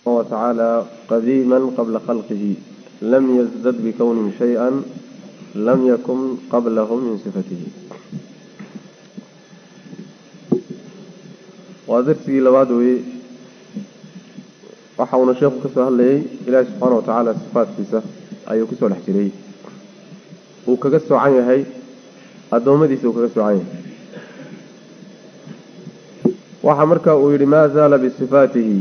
وتعالى قديما قبل خلقه لم يزدد بكونه شيئا لم يكن قبله من صفته. ودرسي لبادوي وحاولنا الشيخ كسوها لي إلهي سبحانه وتعالى صفات كيسة أيو كسوه الحجري وكسو عنه هاي الدومة دي سو كسو عنه وحمرك ويري ما زال بصفاته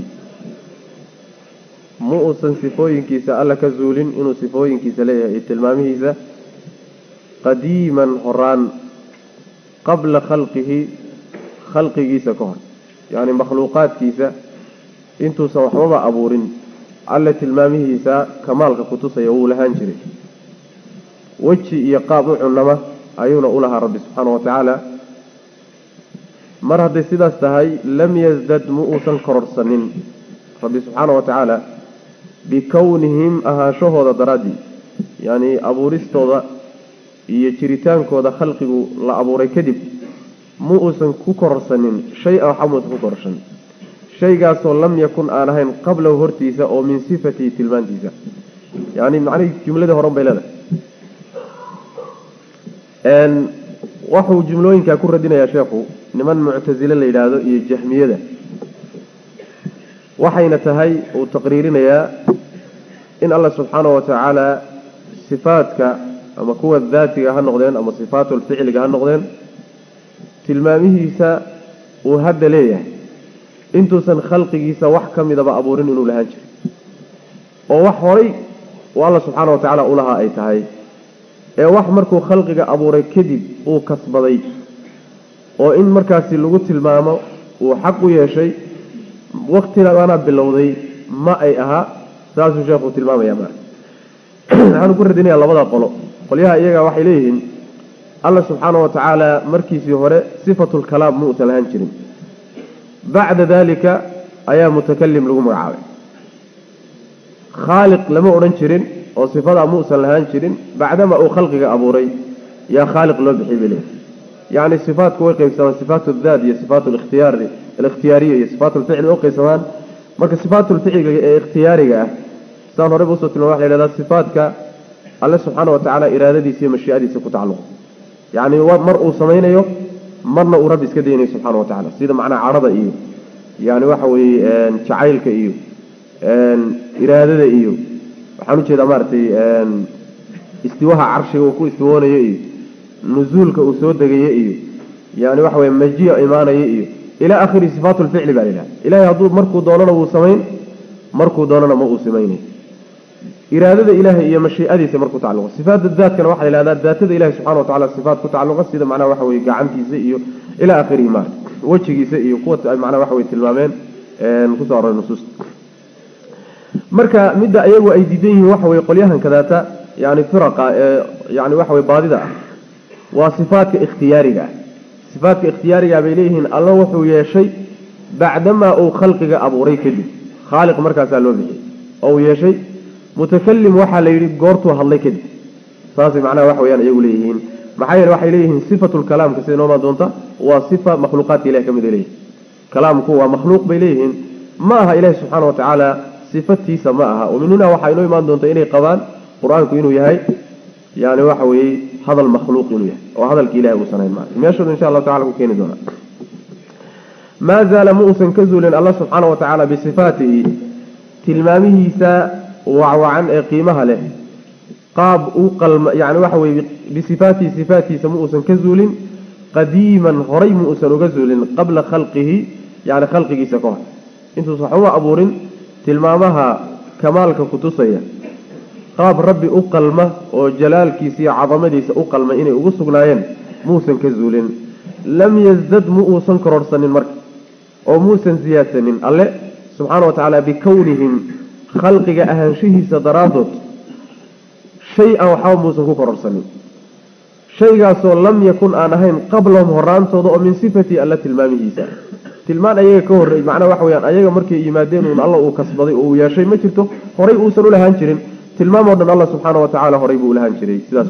مؤسن صفوين كيسة ألا كزولين إنو صفوين كيسة ليه التلماميزة قديما هران قبل خلقه خلق كيسة كهر يعني مخلوقات كيسة انتو سوحبا أبورين ألا تلماميزة كمالك كتوسة يقولها انجري وجه يقابع النمى أيون أولها رب سبحانه وتعالى مرة دي سيداستهي لم يزدد مؤسا كررسنين رب سبحانه وتعالى بكونهم أهاشوه درادي يعني أبوريستو يجريتان كودا خلقه لا أبوري كذب مؤسا كررسنين شيء حمد كررسن شيء قاسو لم يكن آنهين قبله هرتيسا أو من صفته تلمانتيسا يعني معنى جملة هرم بيلاده أن وحو جملوين كاكور دينا يا شيخو نمان معتزلة ليلادو إيه الجهمية ده وحين تهي وتقريرنا يا إن الله سبحانه وتعالى صفاتك أما قوة الذاتي هالنقدين أما صفات الفعل هالنقدين تلمامه سا وهد ليه انتو سن خلقه سا وحكم إذا بأبورين إنو لهانجر ووحوري والله سبحانه وتعالى أولها أي تهي wax markuu khalqiga abuuray kadib uu kasbaday oo in markaasi lagu tilmaamo uu xaq u yeeshay waqtigaana bilowday ma ay aha saasuu sheekhu tilmaamaya ma waxaan ku radinayaa labada qolyaha iyaga waxay leeyihiin Allah subhanahu wa ta'ala markiisii hore sifatul kalaam muusan lahan jirin bacda dalika ayaa mutakallim lagu magacaabay khaliq lama oran jirin oo sifada muusan lahaan jirin bacdama uu khalqiga abuuray ya khaliq loo bixi bilay yani sifaadku way qaybsamaan sifaatu dhaad iyo sifaatu al-ikhtiyariya iyo sifaatu al-fi'l oo qaybsamaan marka sifaatu al-fi'l ee ikhtiyariga ah saan hore buu soo tilmaamay waxa la yiraahdaa sifaadka Allah subhanahu wa ta'ala iraadadiisa iyo mashii'adiisa ku tacaluq yani mar uu sameeyo marna uu rabbi iska deeyay subhanahu wa ta'ala sida macna carada iyo yani waxa weeye jacaylka iyo iraadada iyo waxaan u jeedaa maartay istiwaha arshiga uu ku istiwoonayo iyo nuzuulka uu soo degay iyo yaani waxa way majiya iimaanaya iyo ila aakhiri sifatul fi'l baa ilaahay haduu markuu doonana uu sameyn markuu doonana ma uu sameeyay iraadada ilaahay iyo mashii'adiisa markuu tacaluq sifaatu dhaadkana waxa ilaadaa dhaatada ilaahay subhanahu wa ta'ala sifaat ku tacaluq sida macna waxa way gacantiisa iyo ila aakhiri ma wajigiisa iyo kuwa macna waxa way tilmaameen ku soo arooray nusuus marka midda ayagu ay diidan yihiin waxa way qolyahan kadaata yani firaqa yani waxa way baadida waa sifaatka ikhtiyariga bay leeyihiin Allah wuxuu yeeshay bacdama uu khalqiga abuuray kadib khaliq markaas loo bixiyay oo yeeshay mutakallim waxa la yiri goortu hadlay kadib saasi macnaha waxa weeyaan ayagu leeyihiin maxay waxay leeyihiin sifatul kalaam ka sida nooma doonta waa sifa makhluuqaat ilaahay kamid leeyahay kalaamku waa makhluuq bay leeyihiin ma aha ilaahay subhanahu wa ta'ala صفتي سماها ومن هنا وحينو إيمان دونتا إني قبان قرآن كينو يهي يعني وحوي هذا المخلوق إنو يهي وهذا الكلاه وصنعين معه يشهد إن شاء الله تعالى كيني دونا ما زال مؤسن كزول الله سبحانه وتعالى بصفاته تلمامه سا وعن قيمها له قاب أوقل يعني وحوي بصفاته سمؤسن كزول قديما هري مؤسن كزول قبل خلقه يعني خلقه سكوه انتو صحوة أبورين tilmaamaha kamaalka ku tusaya qaab rabbi u qalma oo jalaalkiisa iyo cadamadiisa u qalma inay ugu sugnaayeen muusan ka zuulin lam yazdad muusan kororsanin marka oo muusan ziyaadsanin alle subhanahu wa ta'ala bikawnihim khalqiga ahaanshihiisa daraadod shay'an waxa muusan ku kororsanin shaygaasoo lam yakun aan ahayn qablahum horaantooda oo min sifati alla tilmaamihiisa tilmaan ayaga ka horeey macna waxa weeyaan ayaga markay yimaadeen oo Allah uu kasbaday oo uu yeeshay ma jirto horay uu san u lahaan jirin tilmaamoodna Allah subhanahu wa ta'ala horay buu lahaan jiray sidaas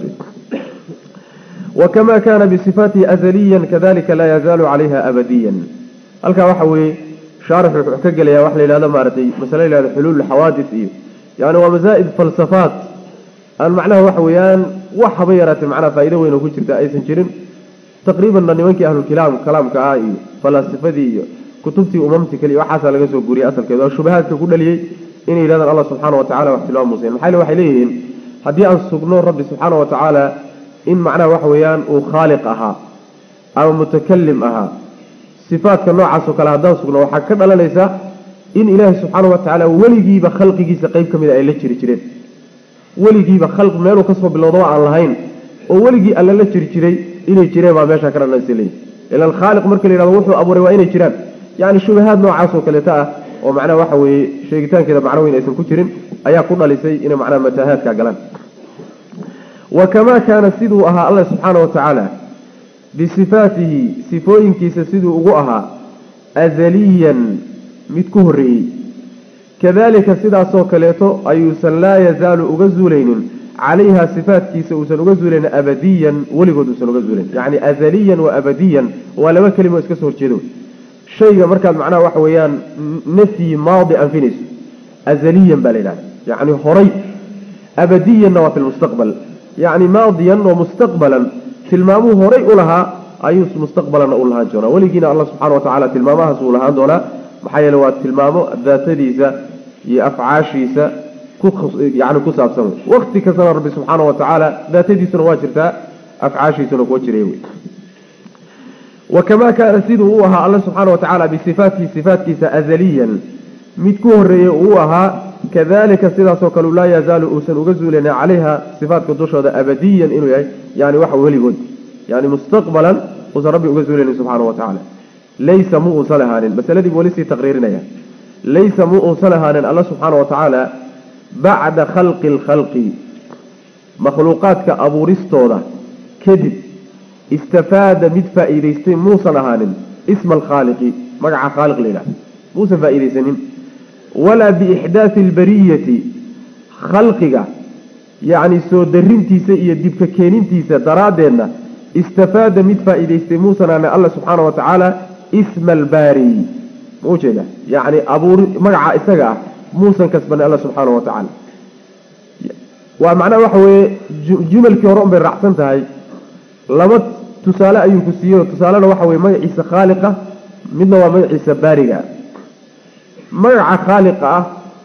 وكما كان بصفاته أزليا كذلك لا يزال عليها أبديا halka waxa weey شارح حكى يا وحلي هذا مارتي مثلا إلى حلول الحوادث يعني ومزائد فلسفات المعنى وحويان وحبيرة معنا فائدة وين وكل شيء أي سنجرين تقريبا نيوانك أهل الكلام كلام كأي فلسفة دي كتبتي أممتي كلي وحاسة لجسوا قري أصل كذا شبهات كل لي إن إلى الله سبحانه وتعالى واحتلام مسلم حال وحليهن هدي أن سجنون رب سبحانه وتعالى إن معنى وحويان وخالقها أو متكلمها صفات كنوع عسوك على هذا سجنون وحكنا ليس إن إله سبحانه وتعالى ولي بخلقه سقيب كم إلى إلى ولي بخلق ما له كسب بالوضوء على الهين وولي ألا لا تشري إلى جري ما بيش كرر نسلي إلى الخالق مركل إلى روحه أبو روائين جيران يعني شو هذا نوع عسوك لتاه ومعنى وحوي شيء كذا معنوين اسم كتيرين أيا قلنا لسي إن معنى متاهات كجلان وكما كان سيدوها الله سبحانه وتعالى بصفاته صفوين كيس سيدوها أزليا متكهري كذلك سيدا سوكليتو أيوسا لا يزال أغزولين عليها صفات كيس أغزولين أبديا ولقد أغزولين يعني أزليا وأبديا ولا كلمة اسكسور جدو شيء مركز معناه وحويان نفي ماضي أنفينيس أزليا بلينا يعني هري أبديا وفي المستقبل يعني ماضيا ومستقبلا تلمامه هري لها أيوس مستقبلا أولها جونا ولقينا الله سبحانه وتعالى تلمامها سولها دولا محيلوات تلمامه ذات ديزا يأفعاشيسا يعني كساب سنو وقت كسر ربي سبحانه وتعالى ذات ديزا نواجرتا أفعاشيسا نكوجريوي وكما كان سيده هوها الله سبحانه وتعالى بصفاته صفات كيسا أزليا متكهر هوها كذلك سيده سوكالو لا يزال أوسن أغزولنا عليها صفات كدوشة أبديا إنه يعني وحو وليقود يعني مستقبلا وزن ربي أغزولنا سبحانه وتعالى ليس مؤصلهان بس الذي بوليسي تقريرنا ليس مؤصلهان الله سبحانه وتعالى بعد خلق الخلق مخلوقات كأبو رستوضة كذب استفاد مدفع إليستين موسى لهان اسم الخالق مقع خالق لنا موسى فإليستين ولا بإحداث البرية خلقك يعني سودرين تيسا يدبك كينين تيسا درادنا استفاد مدفع إليستين موسى لنا الله سبحانه وتعالى اسم الباري موجودة يعني أبو مقع إساقع موسى كسبنا الله سبحانه وتعالى ومعنى وحوي جمل كيورون بالرعسان تهي لما تسالة أيو كسيو تسالة وحوي مجعيس خالقة منه ومجعيس بارقة مجع خالقة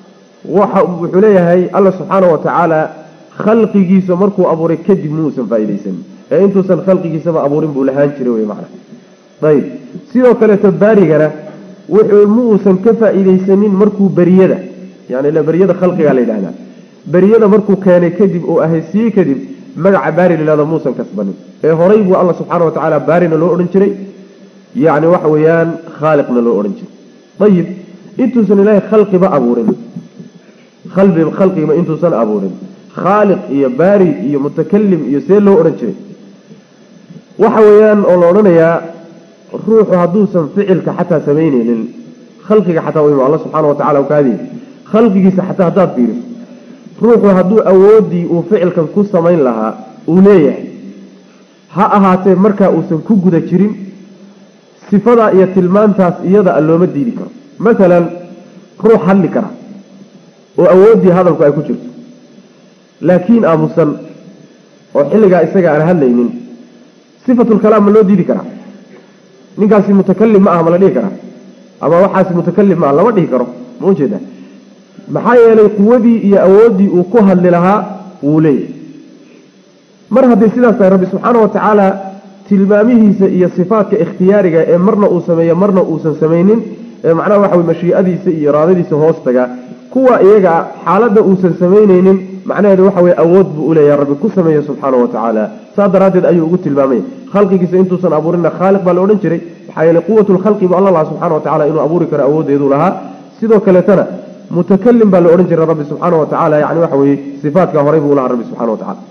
وحوليها هي الله سبحانه وتعالى خلق جيس مركو أبوري كجب موسى فايليسن انتو سن خلق جيس ما أبورين بولهان شروي معنا طيب سيرو كالة بارقة وحول كفا إليسنين مركو بريدة يعني لا بريدة خلقي علي لنا بريدة مركو كان كذب أو أهسي كذب مجع باري لهذا موسى كسبني هريب الله سبحانه وتعالى بارنا لو أورنجري يعني وحويان خالقنا لو أورنجري طيب انتو سن الله خلقي بقى أبورين خلقي ما انتو سن أبورين خالق يا باري يا متكلم يا سير لو أورنجري وحويان أولورنا يا روح هدوسا فعلك حتى سميني للخلقك حتى ويما الله سبحانه وتعالى وكذي خلقك حتى هداد بيرس روح هدو أودي وفعلك كو سمين لها وليه ها أهاتي مركا أوسن كو قد جرين صفدا إيا تلمان تاس إيادا اللومة ديدي كرا مثلا روح هل كرا وأودي هذا الكو أيكو جرت لكن أمسن وحلقا إساقا أنا هل لينين صفة الكلام اللو ديدي كرا ninkaasi mutakallim ma aha ma la dhihi karaa ama waxaasi mutakallim ma lama dhihi karo ma ujeedaa maxaa yeelay quwadii iyo awoodii uu ku hadli lahaa wuu leeyahay mar haddii sidaas tahay rabbi subxaana wa tacaala tilmaamihiisa iyo sifaadka ikhtiyaariga ee marna uu sameeyo marna uusan samaynin ee macnaha waxa wey mashiicadiisa iyo iraadadiisa hoos taga kuwa iyaga xaaladda uusan samaynaynin macnaheedu waxa wey awood buu u leeyahay rabbi ku sameeyo subxaana wa tacaala saa daraaddeed ayuu ugu tilmaamay خلقك سنتوسن أبورنا خالق بالأورنجري حيال قوة الخلق بالله سبحانه وتعالى إنه أبورك رأود يدو لها سيدو كالتنا متكلم بالأورنجري ربي سبحانه وتعالى يعني وحوي صفاتك هريبه لها ربي سبحانه وتعالى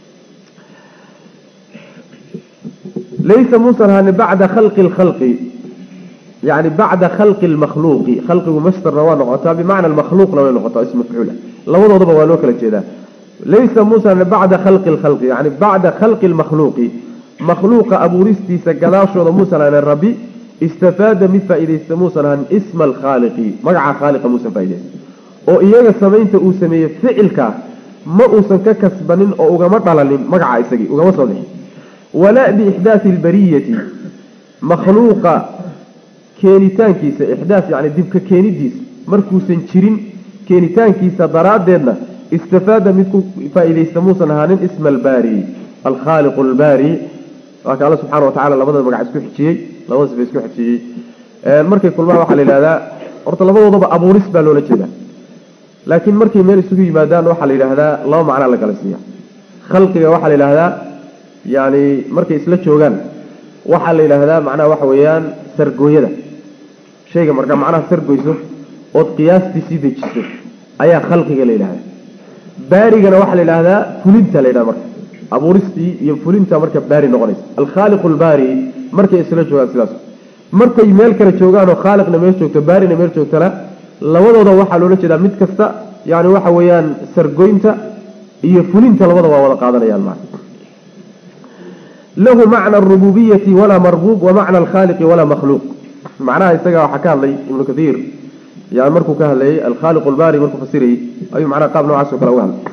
ليس منصرها بعد خلق الخلق يعني بعد خلق المخلوق خلق مستر روان نقطة بمعنى المخلوق لو نقطة اسم مفعولة لو نضرب ولوك لكذا ليس منصرها بعد خلق الخلق يعني بعد خلق المخلوق مخلوق أبو رستي سجلاش ولا موسى لنا الربي استفاد من فائدة موسى عن اسم الخالق مقع خالق موسى فائدة oo iyaga sameynta uu sameeyay ficilka ma uusan ka kasbanin oo ugama dhalalin magaca isagii ugama soo bixin wala bi ihdath al bariyati makhluqa keenitaankiisa ihdath yani dib ka keenidiis markuusan jirin keenitaankiisa daraadeedna istifaada midku faa'iideysta muusan ahaanin isma al bari al khaliq al bari wa ta'ala subhanahu wa ta'ala labada magac isku xijiyay labada sifay isku xijiyay markay kulmaan waxa la yiraahdaa horta labadooduba abuuris baa loola jeedaa laakiin markay meel isugu yimaadaan waxa la yiraahdaa laba macna la kala siiyo khalqiga waxa la yiraahdaa yaani markay isla joogan waxa la yiraahdaa macnaha waxa weeyaan sargooyada shayga marka macnaha sargooyso oo qiyaastiisa dejiso ayaa khalqiga la yiraahdaa baarigana waxa la yiraahdaa fulinta la yiraahdaa marka abuuristi iyo fulinta marka baari noqonaysa al khaliq al bari markay isla joogan sidaas markay meel kala joogan oo khaliqna meel joogto baarina meel joogtana labadooda waxa loo jeedaa mid kasta yaani waxa weeyaan sargoynta iyo fulinta labada waa wada qaadanayaan macna lahu macna ar-rububiyyah wala marbub wa macna al-khaliq wala makhluq macnaha isaga waxa ka hadlay ibn kathir yaani markuu ka hadlay al-khaliq al-bari markuu fasiray ayu macna qaab noocaas oo kala u hadlay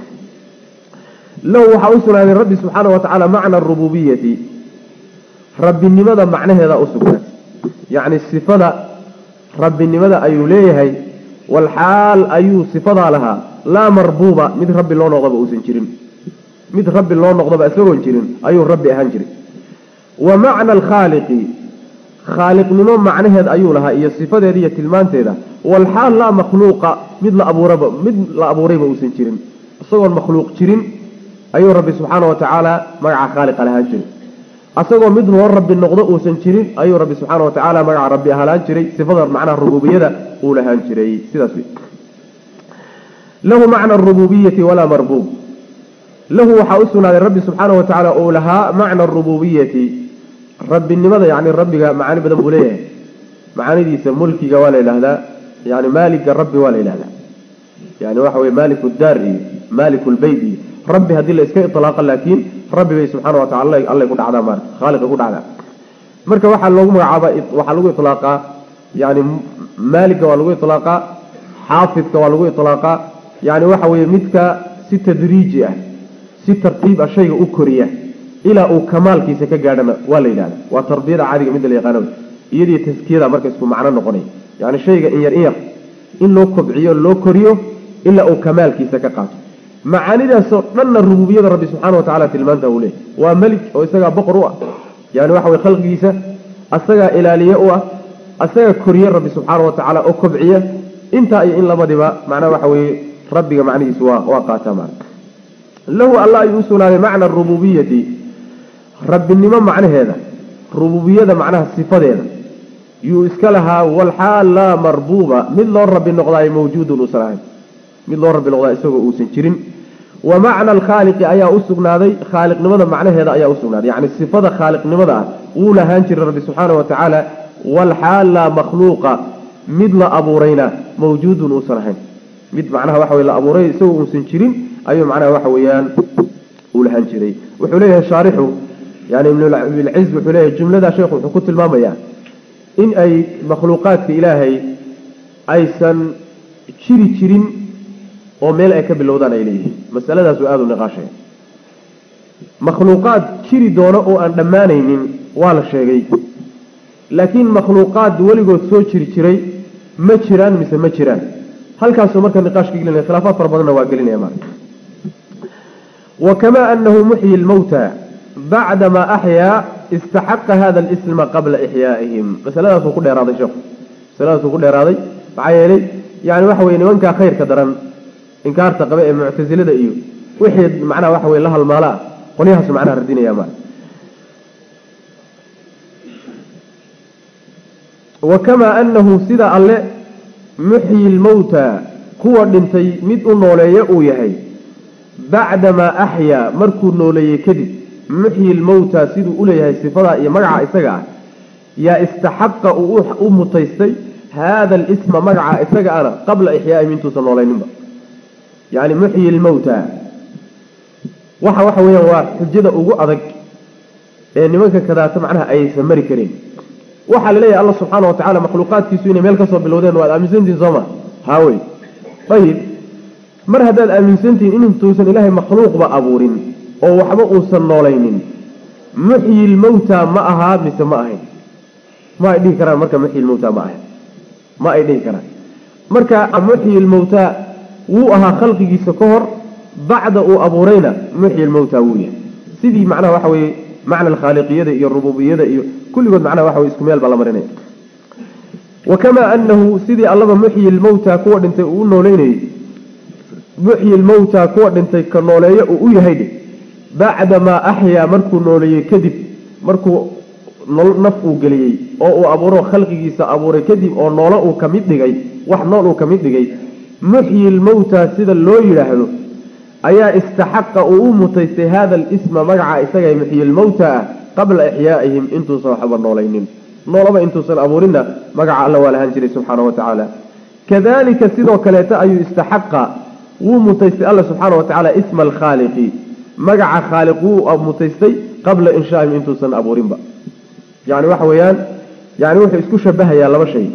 lahu waxa uu sugnaaday rabbi subhanahu wa ta'ala macna ar-rububiyyah rabbinimada macnaheeda u sugnaaday yaani sifada rabbinimada ayuu leeyahay والحال أيو صفة لها لا مربوبة مد ربي الله نغضب أوسنجرين مد ربي الله نغضب أسرونجرين أيو ربي أهنجرين ومعنى الخالق خالق منهم معنى هذا أيو لها هي الصفة هذه تلمان تيدا والحال لا مخلوقة مد لا أبو ريبة أوسنجرين صور مخلوق جرين أيو ربي سبحانه وتعالى مع خالق لها جرين أصدقوا مثل رب النقضاء وسنشرين أي ربي سبحانه وتعالى مع ربي أهلان شري صفة معنى الربوبية أولهان شري سيداسوي له معنى الربوبية ولا مربوب له حاوسنا للرب سبحانه وتعالى أولها معنى الربوبية رب النمذا يعني الرب معاني بدن بوليه معاني دي ملكي ولا إله لا يعني مالك الرب ولا إله لا يعني وحوي مالك الدار مالك البيت ربي هذه الاسكاء اطلاقا لكن ربي سبحانه وتعالى الله يكون عذاب مار خالق يكون عذاب marka waxa loogu magacaabaa waxa lagu itlaaqa yaani maalika waa lagu itlaaqa xaafidka waa lagu itlaaqa yaani waxa weeye midka si tadriiji ah si tartiib ah shayga u koriya ila uu kamaalkiisa ka gaadhana waa la yiraahdaa waa tarbiyada caadiga mid la yaqaan iyadii taskiyada marka isku macna noqonay yaani shayga in yar in loo kobciyo loo koriyo ila uu kamaalkiisa ka qaato معاني صرنا الربوبية ربي سبحانه وتعالى تلمانته له وملك وإسقى بقرة يعني واحد خلق جيسة أسقى إلالية أسقى كوريا ربي سبحانه وتعالى أكبعية أنت إن لما دبا معناه واحد ربي معني سوا وقاتا معك له الله يوصل على معنى الربوبية رب النمام معنى هذا ربوبية معناها الصفة هذا يسكلها والحال لا مربوبة من الله رب النقضاء موجود وسرعين من الله رب العالمين سوى وسنجرين ومعنى الخالق أيا أسقنا ذي خالق نمذا معنى هذا أيا أسقنا يعني الصفة خالق نمذا أولى هانشر رب سبحانه وتعالى والحال لا مخلوقة مثل أبو رينا موجود وسرعين مثل معناها وحوي لا أبو ري سوى وسنجرين أيا معناها وحويان أولى هانشري وحوليها شارحه يعني من العز وحوليها الجملة ذا شيخ وحكوت الماما يعني إن أي مخلوقات في إلهي أيسا شرين وميل أي كبلودان إليه مسألة سؤال نقاشة مخلوقات شري دونه أن دمانين ولا شيء لكن مخلوقات ولقوا سو شري ما شران مثل ما شران هل كان سمرك النقاش كيلنا خلافات فربنا واقلين يا مان وكما أنه محيي الموتى بعدما أحيا استحق هذا الاسم قبل إحيائهم مسألة سوق راضي شوف مسألة سوق راضي بعيالي يعني وحوي نوانك خير كدران إنكارت قبائل معتزلة إيو وحيد معناه وحوي لها المالاء قنيها سمعناها ردين يا مان وكما أنه سيدا الله محيي الموتى كوى دنتي مد نولي يهي بعدما أحيا مركو نولي كدب محيي الموتى سيدو أولي هاي صفراء مرعى إساقع يا استحق أمتيستي هذا الاسم مرعى إساقع أنا قبل إحياء من توصل نولي نمبر يعني محيي الموتى وحا ويا حجده ugu adag ee nimanka kadaata macnaha ay samari kareen وحال لي الله سبحانه وتعالى مخلوقات كيسوين ميل كسو بلودين وآمن سنتين صوما هاوي طيب مر هذا الآمن سنتين إن توسن إلهي مخلوق بأبورين أو وحبا أوسن نولين محيي الموتى معها مثل معهن ما إديه كران مركا محيي الموتى معهن ما إديه كران مركا محيي الموتى وأها خلقي سكهر بعد أبورينا محيي الموتى ويا سيدي معناه وحوي معنى الخالقية إيه الربوبية إيه كل قد معناه وحوي اسكميال بالأمرين وكما أنه سيدي الله محيي الموتى كود انت نوليني محيي الموتى كود انت كنولي ويا هيدي بعدما أحيا مركو نولي كذب مركو نفقو قليي أو أبورو خلقي سأبوري كذب أو نولو كمدقي وحنولو كمدقي محيي الموتى سيدا اللوي لهذا أيا استحق أمتيس هذا الاسم مقع إساقي محيي الموتى قبل إحيائهم انتو صاحب النولين نولما انتو سنأبورنا مقع الله والهنجري سبحانه وتعالى كذلك سيدا وكاليتا أي استحق أمتيس الله سبحانه وتعالى اسم الخالق مقع خالقه أو متيسي قبل إنشائهم انتو سنأبورين بقى يعني وحويان يعني وحي اسكو شبهها يا الله شيء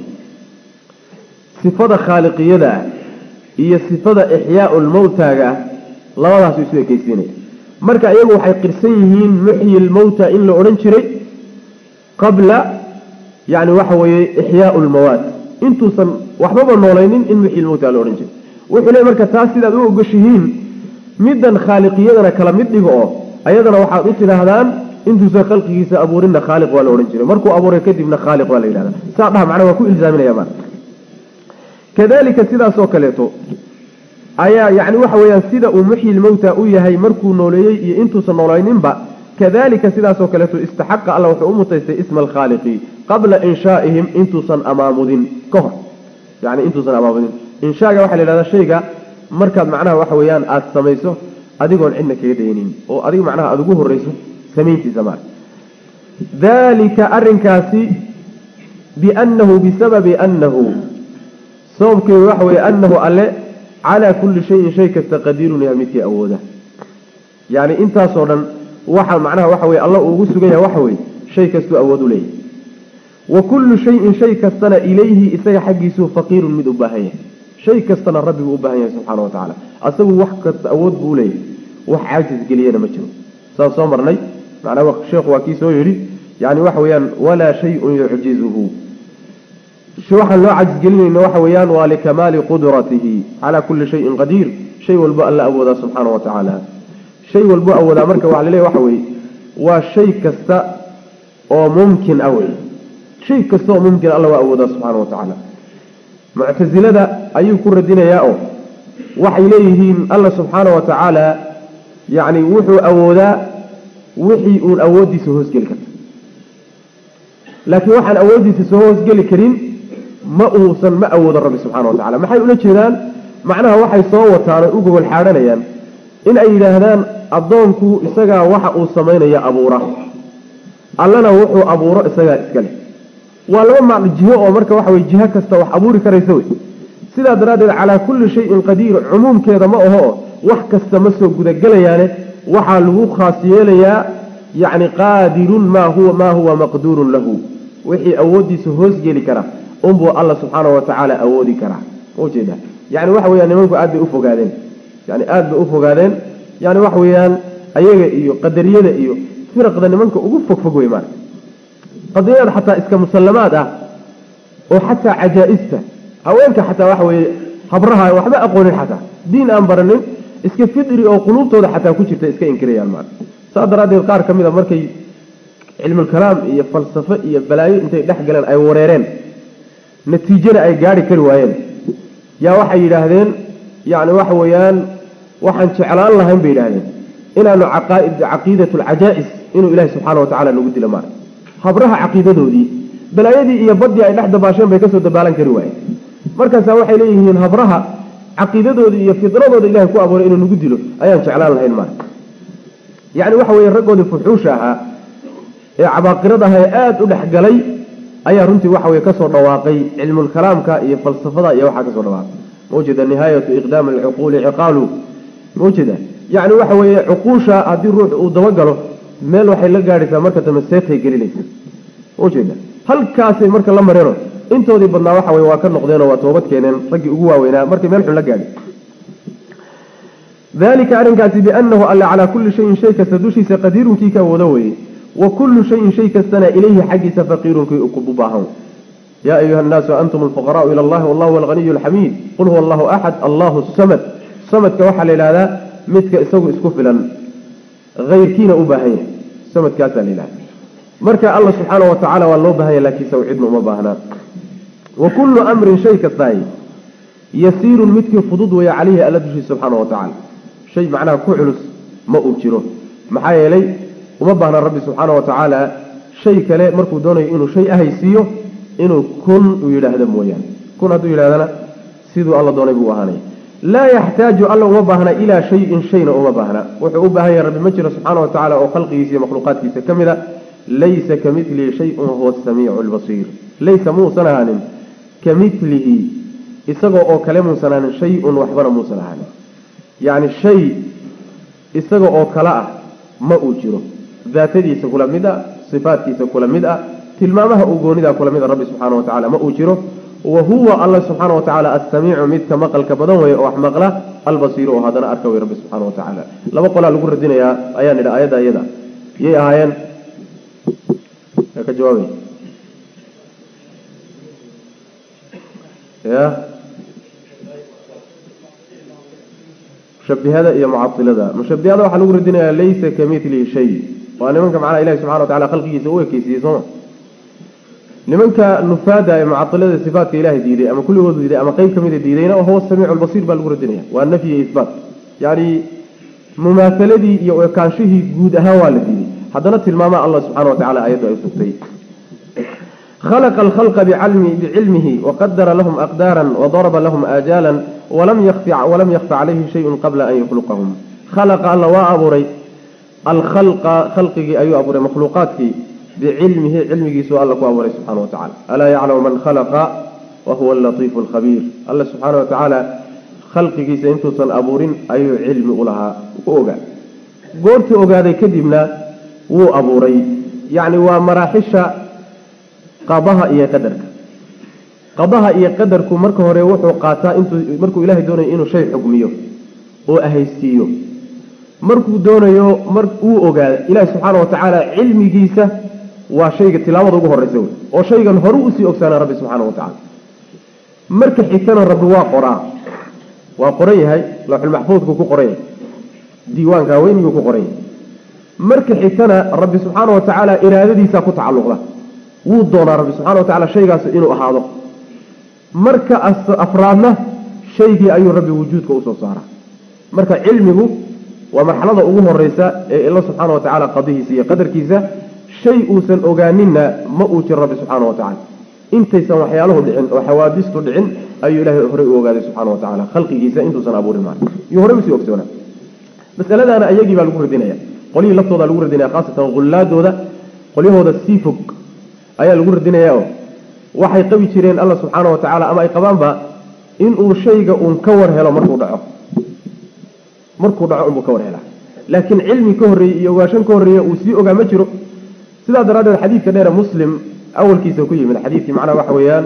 صفة خالقية ده هي صفة إحياء الموتى labadaas isoo kaysinay marka ayagu waxay qirsan yihiin muhyi al-mauta in la oran jiray qabla yani waxa weeye ihyaa al-mawat intuusan waxba noolaynin in muhyi al-mauta la oran jiray wuxuu leeyahay marka taas sidaad u ogashihiin midan khaliqiyadana kala mid dhigo oo ayadana waxaad u tiraahdaan intuusan khalqigiisa abuurinna khaliq waa la oran jiray markuu abuuray kadibna khaliq waa la yiraahdaa saadaha macnaha waa ku ilzaaminaya ma kadalika sidaas oo kaleeto ayaa yani waxa weeyaan sida uu muhyi al-mauta u yahay markuu nooleeyay iyo intuusan noolayninba kadalika sidaas oo kaleeto istaxaqa Allah wuxuu u mutaystay isma al-khaliqi qabla inshaa'ihim intuusan amaamudin kahor yani intuusan amaamudin inshaaga waxa la yiraahdaa shayga markaad macnaha waxa weeyaan aad samayso adigoon cidna kaga daynin oo adiga macnaha aad ugu horeyso sameyntiisa ma dalika arrinkaasi bi'annahu bisababi annahu sababkii waxa weeye annahu alle على كل شيء كستقدير نعمتك أوده يعني انت صورا وحا معناها وحوي الله وغسقيا وحوي شيء كستو أود ليه وكل شيء كستنا إليه إساء حقيسه فقير من أباهيه شيء كستنا الرب أباهيه سبحانه وتعالى أسوي وحكة أود بوليه وحاجز قلينا مجنون صامر لي معناه الشيخ واكيسو يري يعني وحويا ولا شيء يعجزه شو وحن لو عجز قليل إنه وحويان ولكمال قدرته على كل شيء قدير شيء والباء الله أولا سبحانه وتعالى شيء والباء أولا مركب وعلى ليه وحوي وشيء كستا وممكن أول شيء كستا وممكن الله أولا سبحانه وتعالى معتزلة ده أي كرة دين ياءه وحي إليهم الله سبحانه وتعالى يعني وحو أولا وحي أودي سهوز قل لكن وحن أودي سهوز قل كريم ما أوصل ما أود الرب سبحانه وتعالى ما حيقول كذا معناها وحي صوت على أوجه الحارنيا إن أي لهذان الضونكو إسجا وحى أوصمين يا أبورة allana wuxuu abuuro isaga iskale waa laba macno jiho oo marka waxa way jiha kasta wax abuuri karayso sida daraadeed ala kulli shay'in qadir umumkeeda ma aho wax kasta ma soo guda galayaane waxa lagu khaas yeelayaa yani qadirun ma huwa maqdurun lahu wixii awoodiisa hoos geli kara umbu Allah subhanahu wa ta'ala awoodi kara oo jeeda yani waxa weeyaan nimanku aad bay u fogaadeen yani waxa weeyaan ayaga iyo qadariyada iyo firqada nimanka ugu fogfog way maar qadariyada hatta iska musallamaad ah oo hatta ajaa'ista haweenka hatta waxa weey habraha waxba aqoonin hatta diin aan baranin iska fidri oo qulubtooda hatta ku jirta iska inkirayaan maar saadaradeed qaar kamida markay cilmi kalaam iyo falsafa iyo balaayo intay dhex galeen ay wareereen natiijada ay gaari kari waayeen yaa waxay yiraahdeen yani waxa weeyaan waxaan jeclaan lahayn bay yiraahdeen inaanu caqiidatul ajaa'is inuu ilaahay subhanahu wa ta'ala nagu dilo maar habraha caqiidadoodii balaayadii iyo badii ay dhex dabaasheen bay ka soo dabaalan kari waayeen markaas waxay leeyihiin habraha caqiidadoodii iyo fidradooda ilaahay ku abuuray inuu nagu dilo ayaan jeclaan lahayn maar yani waxa weeye ragoodii fuxuusha ahaa ee cabaaqiradaha aad u dhaxgalay ayaa runtii waxa weeye ka soo dhawaaqay cilmul kalaamka iyo falsafada iyo waxa ka soo dhawaaqay موجد نهاية إقدام العقول عقاله موجودة يعني waxa weeye عقوشة hadii ruux uu daba galo meel waxay la gaaraysaa marka tamseetay gelinaysa موجودة halkaasay marka la mareeno intoodii badnaa waxa way waa ka noqdeenoo waa toobad keeneen raggii ugu waaweynaa markay meel xun la gaadhay dalika arrinkaasi biannahu alla calaa kulli shayin shay kasta dushiisa qadiirunkii ka wada weeye wa kullu shayin shay kastana ilayhi xaggiisa faqiirunkii u baahan yaa ayuha annaasu antum alfuqaraau ila allahi wallahu huwa alghaniyu alxamiid qul huwa allahu axad allahu samad samadka waxaa la yidhahdaa midka isagu isku filan hayrkiina u baahan yahay samadkaasaa la yidhahda marka alla subxaanahu watacaala waa loo baahan yahay laakiin isagu cidna uma baahnaa wa kullu amrin shay kastaay yasiirun midkii fudud weeye calayhi alla dushiisa subxaanahu watacaala shay macnaha ku culus ma uu jiro maxaa yeelay uma baahna rabbi subxaana watacaala shay kale markuu doonayo inuu shay ahaysiiyo inuu kun u yidhaahdo mooyaane kun hadduu yidhahdana siduu alla doonay buu ahaanaya laa yaxtaaju alla uma baahna ilaa shayin shayna uma baahna wuxuu u baahan yahay rabbi ma jiro subxaana watacaala oo khalqigiisa iyo makhluuqaadkiisa ka mid a laysa ka milihi shayun huwa asamiicu albasiir laysa muusan ahaanin ka milihi isagoo oo kale muusan ahaanin shay-un waxbana muusan ahaanin yacni shay isaga oo kale ah ma uu jiro daatadiisa kula mid a sifaadkiisa kula mid ah tilmaamaha uu goonidaa kula mid a rabbi subxaana watacaala ma uu jiro wa huwa alla subxaana watacaala assamiicu midka maqalka badan weeye oo wax maqla albasiiru oo haddana arka wey rabbi subxaana watacaala laba qolaa lagu radinayaa ayaan idha ayadda iyada yay ahaayeen ka jawaabay ya mushabihada iyo mucailada mushabihada waxaa lagu radinayaa laysa ka milihi shay waa nimanka macnaha ilahi subxana watacala khalqigiisa u ekeysiiyey sooma nimanka nufaada ee mucailada sifaatka ilahay diiday ama kulligoodu diiday ama qeyb kamida diidayna huwa samiicu albasiir baa lagu radinaya waa nafyi iyo isbaat yani mumaahaladii iyo ekaanshihii guud ahaan waa la diiday haddana tilmaama allah subxana watacala ayaddu ay sugtay khalaqa alkhalqa bicilmihi waqadara lahum aqdaaran wadaraba lahum aajaalan walam yakfa calayhi shayun qabla an yakhluqahum khalaqa alla waa abuuray alkhalqa khalqigii ayuu abuuray makhluuqaadkii bicilmihi cilmigiisu alla ku abuuray subxana watacala alaa yaclamu man khalaqa wahuwa allatiifu alkhabiir alla subxaana watacaala khalqigiisa intuusan abuurin ayuu cilmi u lahaa ku ogaa goortuu ogaaday kadibna wuu abuuray yacni waa maraaxisha qadaha iyo qadarka qadaha iyo qadarku marka hore wuxuu qaataa markuu ilaahay doonayo inuu shay xugmiyo oo ahaysiiyo markuu doonayo uu ogaado ilaahi subxaana watacaala cilmigiisa waa shayga tilaabada ugu horreysa wey oo shaygan horu usii ogsaana rabbi subxaana watacaala marka xigtana rabbi waa qoran yahay lawxulmaxfuudku ku qoran yahay diiwaanka haweyniguu ku qoran yahay marka xigtana rabbi subxaana watacaala iraadadiisa ku tacalluqda wuu doonaa rabbi subxana watacala shaygaas inuu ahaado marka afraadna shaygii ayuu rabbi wujuudka usoo saaraa marka cilmigu waa marxalada ugu horeysa ee illa subxaana watacaala qadihiisa iyo qadarkiisa shay uusan ogaaninna ma uu jiro rabbi subxaana watacaala intaysan waxyaaluhu dhicin oo xawaadistu dhicin ayuu ilaahay horey u ogaaday subxaana watacaala khalqigiisa intuusan abuurin maarka iyo horey usii ogsoonaa masaladaana ayagii baa lagu radinaya qolyihii laftooda lagu radinaya khaasatan hullaadooda qolyahooda sii fog ayaa lagu radinaya oo waxay qabi jireen alla subxaana watacaala ama ay qabaanba inuu shayga uun ka war helo markuu dhaco unbuu ka war helaa laakiin cilmi ka horreeyey iyo ogaashan ka horreeya uu sii ogaa ma jiro sidaa daraaddeed xadiidka dheere muslim awalkiisa ku yimid xadiidkii macnaha waxa weeyaan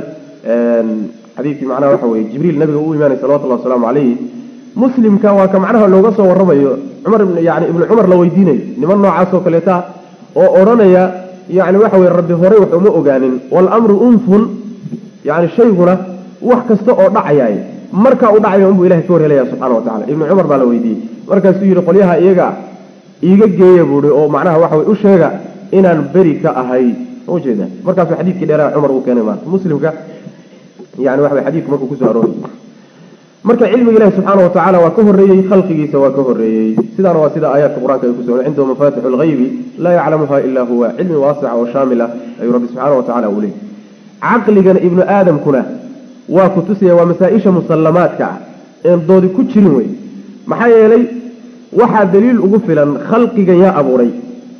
jibriil nabiga u imaanay salawatullahi wasalaamu calayhi muslimka waa ka macnaha looga soo warramayo cumar yani ibnu cumar la weydiinayo niman noocaas oo kaleeta oo odhanaya yani waxa weye rabbi horey wax uma ogaanin waalamru unfun yani shayguna wax kasta oo dhacayaay markaa u dhacaya unbuu ilahay ka war helaya subxana watacala ibnu cumar baa la weydiiyey markaasuu yidhi qolyaha iyaga iiga geeya buuhi oo macnaha waxa wey u sheega inaan beri ka ahay ujeeda markaasuu xadiidkii dheeraha cumar uu keenay maanta muslimka yani waxa wey xadiidku markuu kusoo arooray marka cilmiga ilahi subxaana watacaala waa ka horreeyey khalqigiisa waa ka horreeyey sidaana waa sida aayaadka qur-aanka ay kuso cindahu mafatixu lghaybi laa yaclamuha ilaa huwa cilmi waasica oo shaamil ah ayuu rabbi subxaana watacala uu leeyay caqligana ibnu aadamkuna waa ku tusaya waa masaa-isha musallamaadka ah een doodi ku jirin wey maxaa yeelay waxaa daliil ugu filan khalqigan yaa abuuray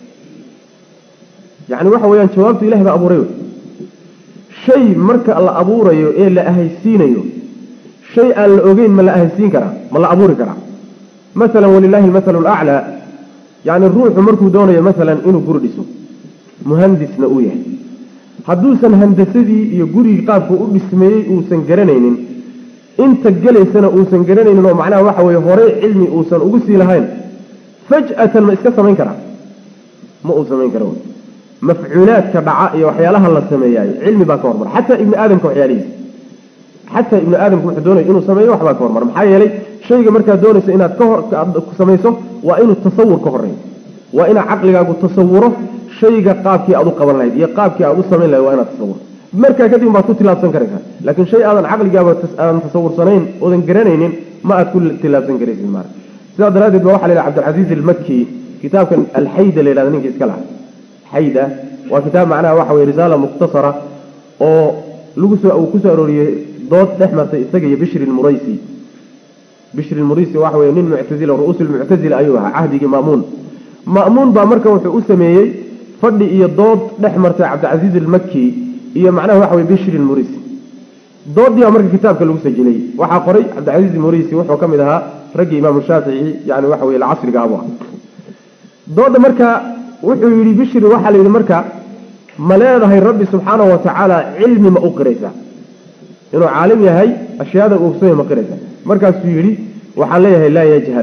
yani waxa weeyaan jawaabtu ilahi baa abuuray wey shay marka la abuurayo ee la ahaysiinayo shay aan la ogeyn ma la ahaysiin karaa ma la abuuri karaa masalan walilaahi almathalu alaclaa yani ruuxu markuu doonayo masalan inuu guri dhiso muhandisna uu yahay hadduusan handasadii iyo gurigii qaabku u dhismeeyey uusan garanaynin inta gelaysana uusan garanaynin oo macnaha waxa weeye horey cilmi uusan ugu sii lahayn faj'atan ma iska samayn karaa ma uu samayn karo mafcuulaadka dhaca iyo waxyaalaha la sameeyayo cilmi baa ka hormar xataa ibni aadamka waxyaalihiisa xataa ibni aadamku wuxuu doonaya inuu sameeyo waxbaa ka hormar maxaa yeelay shayga markaad doonayso inaad ku samayso waa inuu tasawur ka horeeyo waa inaa caqligaagu tasawuro shayga qaabkii aad u qaban lahayd iyo qaabkii aad u samayn lahayd waa inaad tasawuro markaa kadib baad ku tilaabsan karaysaa laakiin shay aadan caqligaaba aadan tasawursanayn oodan garanaynin ma aad ku tilaabsan karaysid maara sidaa daraaddeed ba waxaa la yidhaha cabdilcasiis almakki kitaabkan alxayda la yidhahda ninka iska laha xayda waa kitaab macnaha waxa weye risaala mukhtasara oo uu kusoo arooriyey dood dhex martay isaga iyo bishri lmuraysi waxa weye nin muctazila ru'uusul muctazila ayuu ahaa cahdigii ma'muun baa marka wuxuu u sameeyey fadhi iyo dood dhex martay cabdilcasiis almakki iyo macnaha waxa weye bishri lmuraysi doodii baa marka kitaabka lagu sajilay waxaa qoray cabdilcasiis almuraysi wuxuu ka mid ahaa raggii imaamu shaafici yani waxa weye casriga abu ah dooda marka wuxuu yidhi bishri waxaa la yidhi marka ma leedahay rabbi subxaanahu watacaala cilmi ma u qiraysaa inuu caalim yahay ashyaada uu ogsoon yahay ma qiraysaa markaasuu yidhi waxaan leeyahay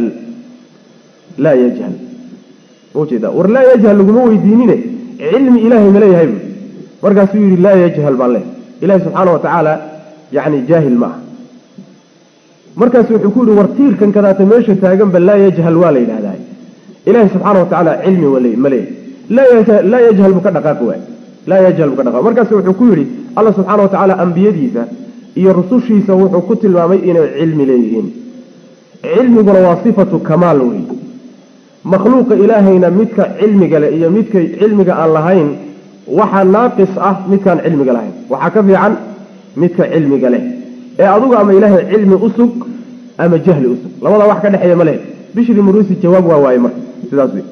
laa yajhal ujeeda war laa yajhal laguma weydiinine cilmi ilaahay ma leeyahay bu markaasuu yidhi laa yajhal baan leeyahay ilahi subxaana watacaala yani jaahil ma aha markaasu wuxuu ku yidhi war tiirkan kadaata meesha taaganba laa yajhal waa la yidhahdaa ilaahi subxaana watacaala cilmi ma leeyahay laa yajhal buu ka dhaqaaqi waay laa yajhal buu ka dhaqaaqi markaasu wuxuu ku yidhi allah subxaana watacaala ambiyadiisa iyo rusushiisa wuxuu ku tilmaamay inay cilmi leeyihiin cilmiguna waa sifatu kamaal wey makhluuqa ilaahayna midka cilmiga leh iyo midka cilmiga aan lahayn waxaa naaqis ah midkaan cilmiga lahayn waxaa ka fiican midka cilmiga leh ee adugu ama ilaahay cilmi usug ama jahli usug labada wax ka dhexeeya ma leh bishri murusi jawaab waa waaye marka sidaas wey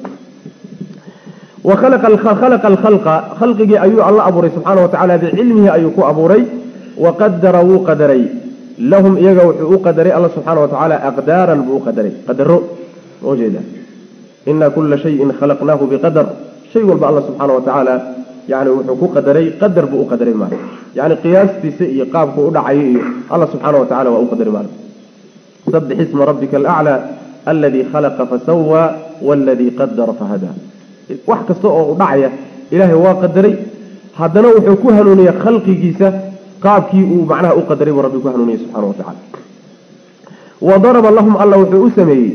وخلق الخلق خلقه أيو الله أبوري سبحانه وتعالى بعلمه أيو كو أبوري وقدر وقدري لهم يقو قدري الله سبحانه وتعالى أقدارا بقدري قدروا وجدا إن كل شيء خلقناه بقدر شيء والبا الله سبحانه وتعالى يعني وحكو قدري قدر بقدري مال يعني قياس تسئي قابك ودعي الله سبحانه وتعالى وقدري مال سبح اسم ربك الأعلى الذي خلق فسوى والذي قدر فهدى wax kasta oo dhacaya ilaahay waa qadaray hadana wuxuu ku hanuuniyay khalqigiisa qaabkii uu macnaha u qadaray rabbi ku hanuuniyay subhanahu wa ta'ala wadaraba lahum allah wuxuu u sameeyay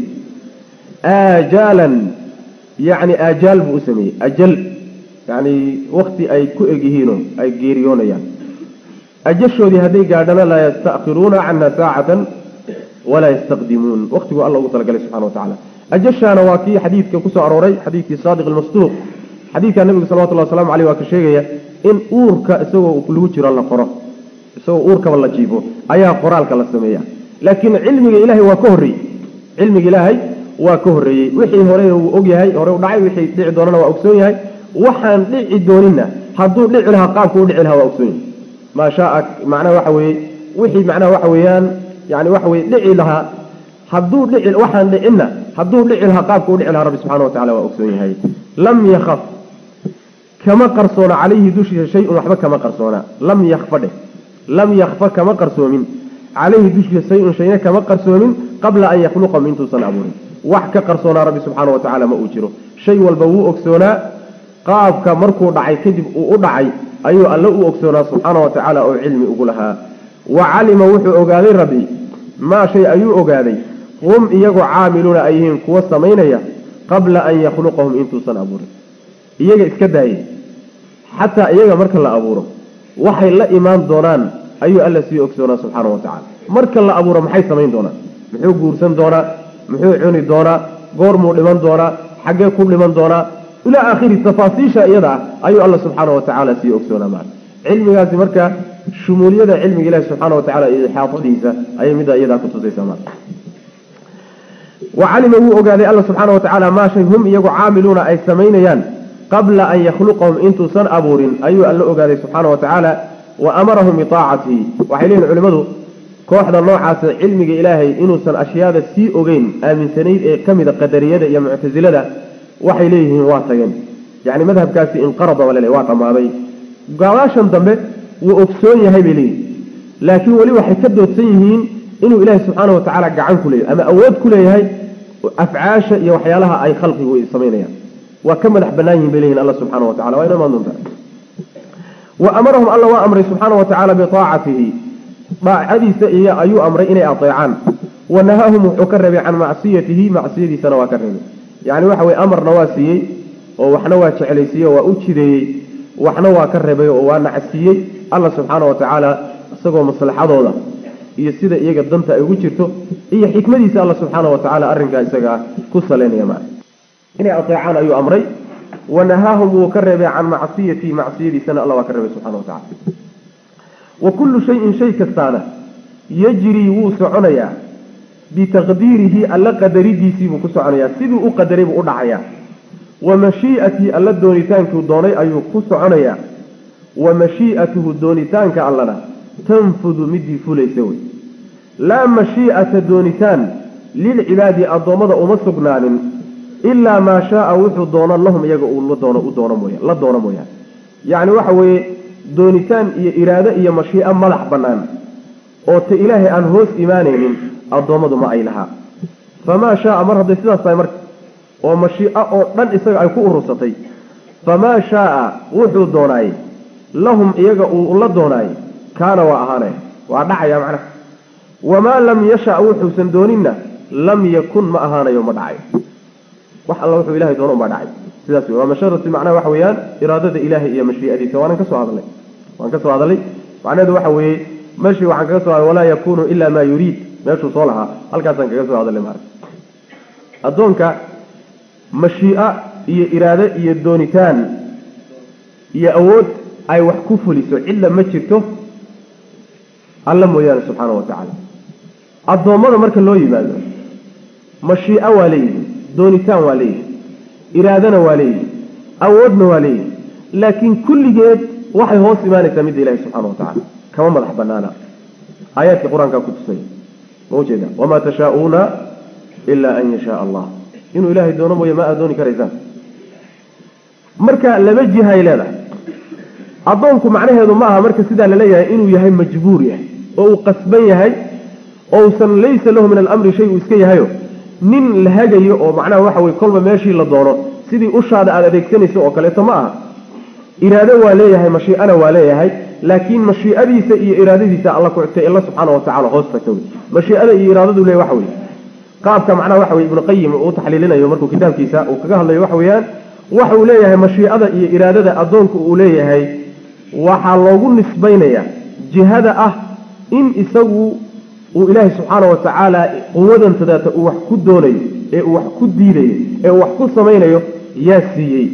ajalan yani ajal buu u sameeyay ajal yani waqti ay ku egihiino ay geeriyoonayaan ajashoodii haday gaadhana la yastaqiruna anna sa'atan wala yastaqdimun waqtigu allah ugu talagalay subhanahu wa ta'ala أجشان واكي حديث كوسو أروري حديث الصادق المصدوق حديث النبي صلى الله عليه وسلم عليه وكشيء إن أورك سوى كلوجر الله قرأ سوى أورك والله جيبه أيها قرالك الله سمية لكن علم إلهي وكهري علم إلهي وكهري وحي هوري وأجي هوري ودعي وحي دع دورنا وأكسوني هاي وحن دع دورنا حضور دع لها قامك ودع لها وأكسوني ما شاءك معناه وحي معناه وحويان يعني وحوي دع لها حضور دع وحن دعنا حضور لعلها قابك ولعلها رب سبحانه وتعالى وأكسوني هاي لم يخف كما قرصونا عليه دوشي شيء وحبا كما قرصونا لم يخف كما قرصونا عليه دوشي شيء كما قرصونا قبل أن يخلق من توصل أبوري وحكا قرصونا رب سبحانه وتعالى ما أجره شيء والبوء أكسونا قابك مركو دعي كذب ودعي أيو ألو أكسونا سبحانه وتعالى أو علمي أقولها وعلم وحو أقالي ربي ما شيء أيو أقالي هم إيجو عاملون أيهم كوا سمينيا قبل أن يخلقهم إنتو سن أبوري إيجا إسكداي حتى إيجا مركا لا أبورو وحي لا إيمان دونان أيو ألا سيؤكسونا سبحانه وتعالى مركا لا أبورو محي سمين دونان محيو قورسان دونا محيو عوني دونا قورمو لمن دونا حقا كوب لمن دونا إلى آخر التفاصيشة إيضا أيو الله سبحانه وتعالى سيؤكسونا معنا علمي هذه مركا شمولية علم الله سبحانه وتعالى إذا حافظيسا أي مدى إيضا كنتو زي سمان وعلمه أقال الله سبحانه وتعالى ما شيء هم يقو عاملون أي سمينيان قبل أن يخلقهم إنتو سن أبور أيها الله أقال سبحانه وتعالى وأمرهم بطاعته وحيلين علمه كوحد الله عاس علمك إلهي إنو سن أشياء سي أغين آمن سنين كمد قدرية يا معتزلة وحيليه واسقين يعني مذهب كاسي انقرض ولا لواطة ماضي gawaashan dambe wuu ogsoon yahay bay leeyihin laakiin weli waxay ka doodsan yihiin inuu ilaahay subxaana watacaala gacan ku leeyahay ama awood ku leeyahay afcaasha iyo waxyaalaha ay khalqigu samaynayaan waa ka madax bannaan yihin bay leeyihin alla subxaana wa tacala waa inoo imaan doontaa wa amarahum alla waa amray subxaana wa tacaala biaacatihi daacadiisa iyo ayuu amray inay ateecaan wa nahaahum wuxuu ka reebay can macsiyatihi macsiyadiisana waa ka reebay yacni waxa weye amarna waa siiyey oo waxna waa jeclaysiiyey oo waa u jideeyey waxna waa ka reebay oo waa nacsiiyey alla subxaana wa tacaala isagoo maslaxadooda iyo sida iyaga danta ay ugu jirto iyo xikmadiisa alla subxaana wa tacaala arrinkaa isagaa ku saleynaya maa inay ateecaan ayuu amray wa nahaahum wuu ka reebay can macsiyatihi macsiyadiisana alla waa ka reebay subxana wa tacala wa kullu shayin shay kastaana yajrii wuu soconayaa bitaqdiirihi alla qadaridiisii buu ku soconayaa siduu u qadaray buu u dhacayaa wa mashii'atihi alla doonitaankuu doonay ayuu ku soconayaa wa mashii'atuhu doonitaanka allana tanfudu midii fulaysa wey laa mashii'ata doonitaan lilcibaadi addoommada uma sugnaanin ilaa maa shaaa wuxuu doono lahum iyaga uu la doono mooyaane yacni waxa weeye doonitaan iyo iraado iyo mashii'o madax bannaan oo ta ilaahay aan hoos imaanaynin addoommadu ma ay lahaa famaa shaaa mar hadday sidaas tahay marka oo mashii'o oo dhan isaga ay ku urursatay famaa shaaa wuxuu doonaayey lahum iyaga uu la doonaayey kaana waa ahaanaya waa dhacaya macnaha wamaa lam yasha wuxuusan dooninna lam yakun ma ahaanayo ma dhacayo wax alla wuxuu ilahay doono unbaa dhacay sidaas wey waa masharati macnaha waxa weeyaan iraadada ilaahay iyo mashii'adiisa waan ka soo hadalay macnaheedu waxa weeye meeshii waxaan kaga soo hadlay walaa yakunu ila maa yuriid meeshuu soo lahaa halkaasaan kaga soo hadalay maarag addoonka mashii'a iyo iraado iyo doonitaan iyo awood ay wax ku fuliso cilla ma jirto alla mooyaane subxaana wa tacaala addoommada marka loo yimaado mashii'a waa leeyihi doonitaan waa leeyihi iraadana waa leeyihi awoodna waa leeyihi laakiin kulligeed waxay hoos imaanaysaa midda ilahi subxana wa tacala kama madax banaana aayaadkii qur-aankaa ku tusay ma ujeeda wamaa tashaa'uuna ilaa an yashaa allah inuu ilaahay doono mooye ma aad dooni karaysaan marka laba jihay leedahay addoonku macnaheedu ma aha marka sidaa laleeyahay inuu yahay majbuur yahay oo uu qasban yahay oo usan laysa lahu min alamri shay uu iska yahayo nin la hagayo oo macnaha waxa weye kolba meeshii la doono sidii ushaada aada adeegsanayso oo kaleeto ma aha iraado waa leeyahay mashii'ana waa leeyahay laakiin mashii'adiisa iyo iraadadiisa alla kuctay alla subxaana wa tacala hoos tagta wey mashii'ada iyo iraadadu leeyahy waxa weye qaabka macnaha waxa weye ibnu qayim uu taxliilinayo markuu kitaabkiisa uu kaga hadlayo waxa weeyaan waxa uu leeyahay mashii'ada iyo iraadada addoonku uu leeyahay waxaa loogu nisbaynayaa jihada ah in isagu uu ilaahay subxaana wa tacaala quwadantadaata uu wax ku doonayo ee uu wax ku diidayo ee uu wax ku samaynayo yaa siiyey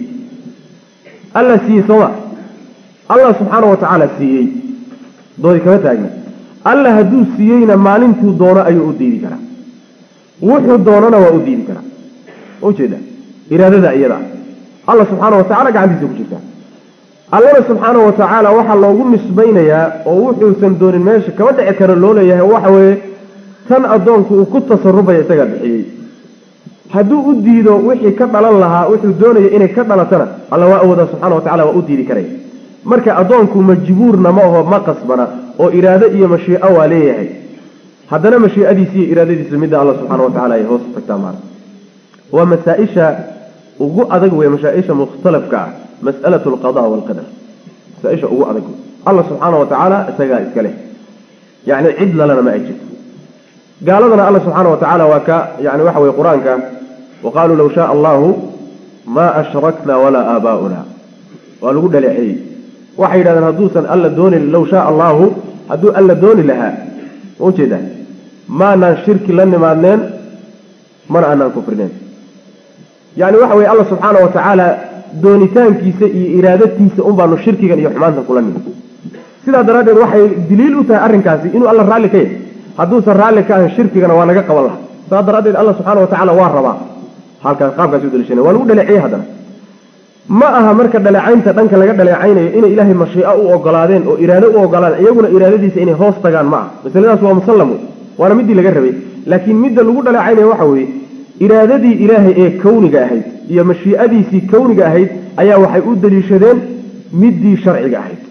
alla siiyey sooma allah subxaana wa tacaala siiyey doodi kama taagna alla hadduu siiyeyna maalintuu doono ayuu u diidi karaa wuxuu doonana waa u diidi karaa ujeeda iraadada iyada alla subxaana wa tacala gacantiisa ku jirtaa allana subxaana wa tacaala waxaa loogu nisbaynayaa oo wuxuusan doonin meesha kama dhici karo loo leeyahay waxa weeye tan addoonku uu ku tasarufaya isagaa bixiyey hadduu u diido wixii ka dhalan lahaa wuxuu doonaya inay ka dhalatana alla waa awoodaa subxana wa tacala waa u diidi karaya marka addoonku majbuurna ma aho ma qasbana oo iraado iyo mashii'o waa leeyahay haddana mashii'adiisa iyo iraadadiisa midda alla subxaana wa tacala ay hoos tagtaa maara waa masaa-isha ugu adag wey mashaa-isha mukhtalafka ah mas'alatu alqada waalqadar masaa-isha ugu adag alla subxaana wa tacaala isagaa iska leh yacni cid lalana ma ay jirto gaaladana alla subxaana wa tacaala waa ka yani waxa weye qur-aanka waqaaluu law shaaa allahu maa ashrakna walaa aabaa'una waa lagu dhaleeceeyey waxay yidhahdeen hadduusan alla dooni law shaaa allahu hadduu alla dooni lahaa ma ujeedaa maanaan shirki la nimaadneen mana aanaan kufrineen yani waxa weye alla subxaana wa tacaala doonitaankiisa iyo iraadatiisa un baanu shirkigan iyo xumaantan kula nimid sidaa daraaddeed waxay daliil u tahay arrinkaasi inuu alla raalli ka yahay hadduusan raalli ka ahan shirkigana waa naga qaban laha sidaa daraaddeed alla subxaana wa tacala waa rabaa halkaas qaabkaasi u daliishanay waa lagu dhaleeciyey haddana ma aha marka dhaleecaynta dhanka laga dhaleecaynayo inay ilaahay mashii'o u ogolaadeen oo iraado u ogolaadeen iyaguna iraadadiisa inay hoos tagaan ma aha masaladaas waa musallamu waana middii laga rabay laakiin midda lagu dhaleecaynayo waxa weeye iraadadii ilaahay ee kowniga ahayd iyo mashii'adiisii kowniga ahayd ayaa waxay u daliishadeen middii sharciga ahayd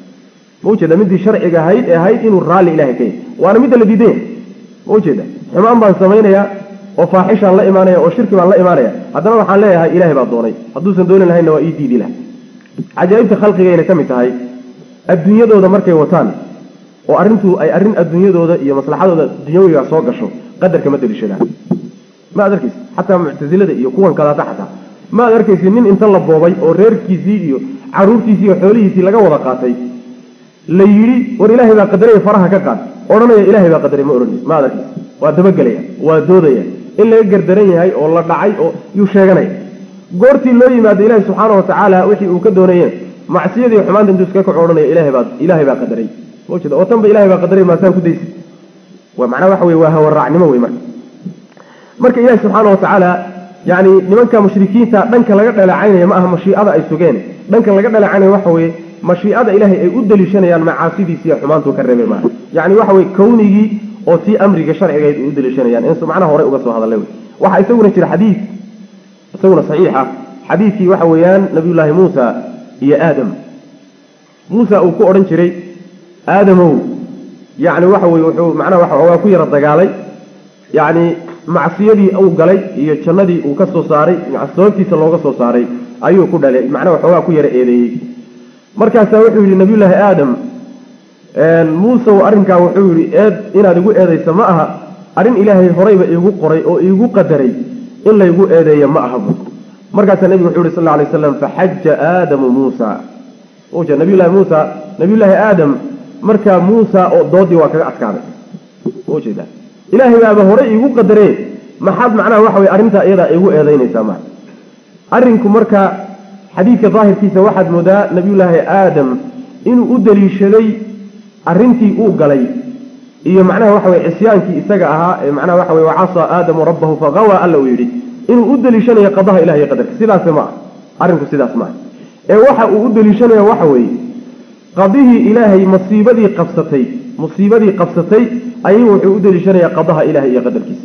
موجودة من دي شرعي هاي إنه الرالي إلهي كي وأنا مدى الذي موجودة حمان بان سمينيا وفاحشا الله إيمانيا وشرك بان الله إيمانيا هذا ما حان لها إلهي بعد دوني حدوثا دون لها إنه إيدي دي له عجائب خلقي غير كمت هاي الدنيا دو ده مركي وطان وأرنتو أي أرن الدنيا دو ده هي مصلحة دو الدنيا يسوق شو قدر كما تدري شلاه ما أدركيس حتى معتزلة ده يكون كذا تحتها ما أدركيس إن أنت الله بابي أو رير كيزيو عروف كيزيو حوليه تلاقوا وضقاتي ليري والإله ذا قدره فرها كقال أورنا إله ذا قدره ما أورنيس ما أدركيس وأدبق ليه وأدوديه إلا يقدر درني هاي والله دعي أو يشجعني قرتي اللي ما إله سبحانه وتعالى وحي وكدونيه مع سيدي وحمان دندوس كاك أورنا إله ذا قدره موجود وتم بإله ذا قدره ما سان كديس ومعناه وحوي وهو الرعني موي marka ilaahay subhanahu wa ta'ala yani nimanka mushrikiinta dhanka laga dhalaacay ma aha mashii'ada ay sugeen dhanka laga dhalaacay waxa weeye mashii'ada ilaahay ay u dalishanayaan macaasidiisa iyo xumaantu ka reebay ma yani waxa weeye kownigi oo tii amriga sharciga ay u dalishanayaan in subhanahu hore uga soo hadalay waxa isaguna jira xadiis isaguna saxiixa xadiiskii waxa weeyaan nabiyullaahi Muusa iyo Aadam Muusa uu ku oran jiray Aadamow yani waxa weeye wuxuu macnaha waxa ku yara dagaalay yani macsiyadii uu galay iyo jannadii uu ka soo saaray macsuubtiisa looga soo saaray ayuu ku dhalay macnaha waxa ku yara eedeeyay markaas wuxuu yiri nabiyullaahi Aadam Muusa arinka wuxuu yiri inaad igu eedeyso ma aha arin ilaahay horeyba iigu qoray oo iigu qadaray in la igu eedeeyo ma aha markaas nabiga wuxuu yiri sallallahu alayhi wasallam fa hajja Aadam Muusa oo nabiyullaahi Muusa nabiyullaahi Aadam marka Muusa oo doodii waa kaga adkaaday oo jeeda ilaahay baa hore iigu qadarey maxad macnaha waxa way arinta iyada iigu eedeynaysa ma arinku marka xadiidka daahirkiisa waxaad moodaa nabiyullaahi Aadam inuu u daliishaday arintii uu galay iyo macnaha waxa way cisyaankii isaga ahaa ee macnaha waxa way wa'asa Aadamu rabbahu fagawa alla uu yiri inuu u daliishanayo qadaha ilaahay qadarka sidaas ma arinku sidaas ma ee waxa uu u daliishanayo waxa way qadihii ilaahay musiibadii qabsatay ayuu wuxuu u daliishanayaa qadaha ilaahay iyo qadarkiisa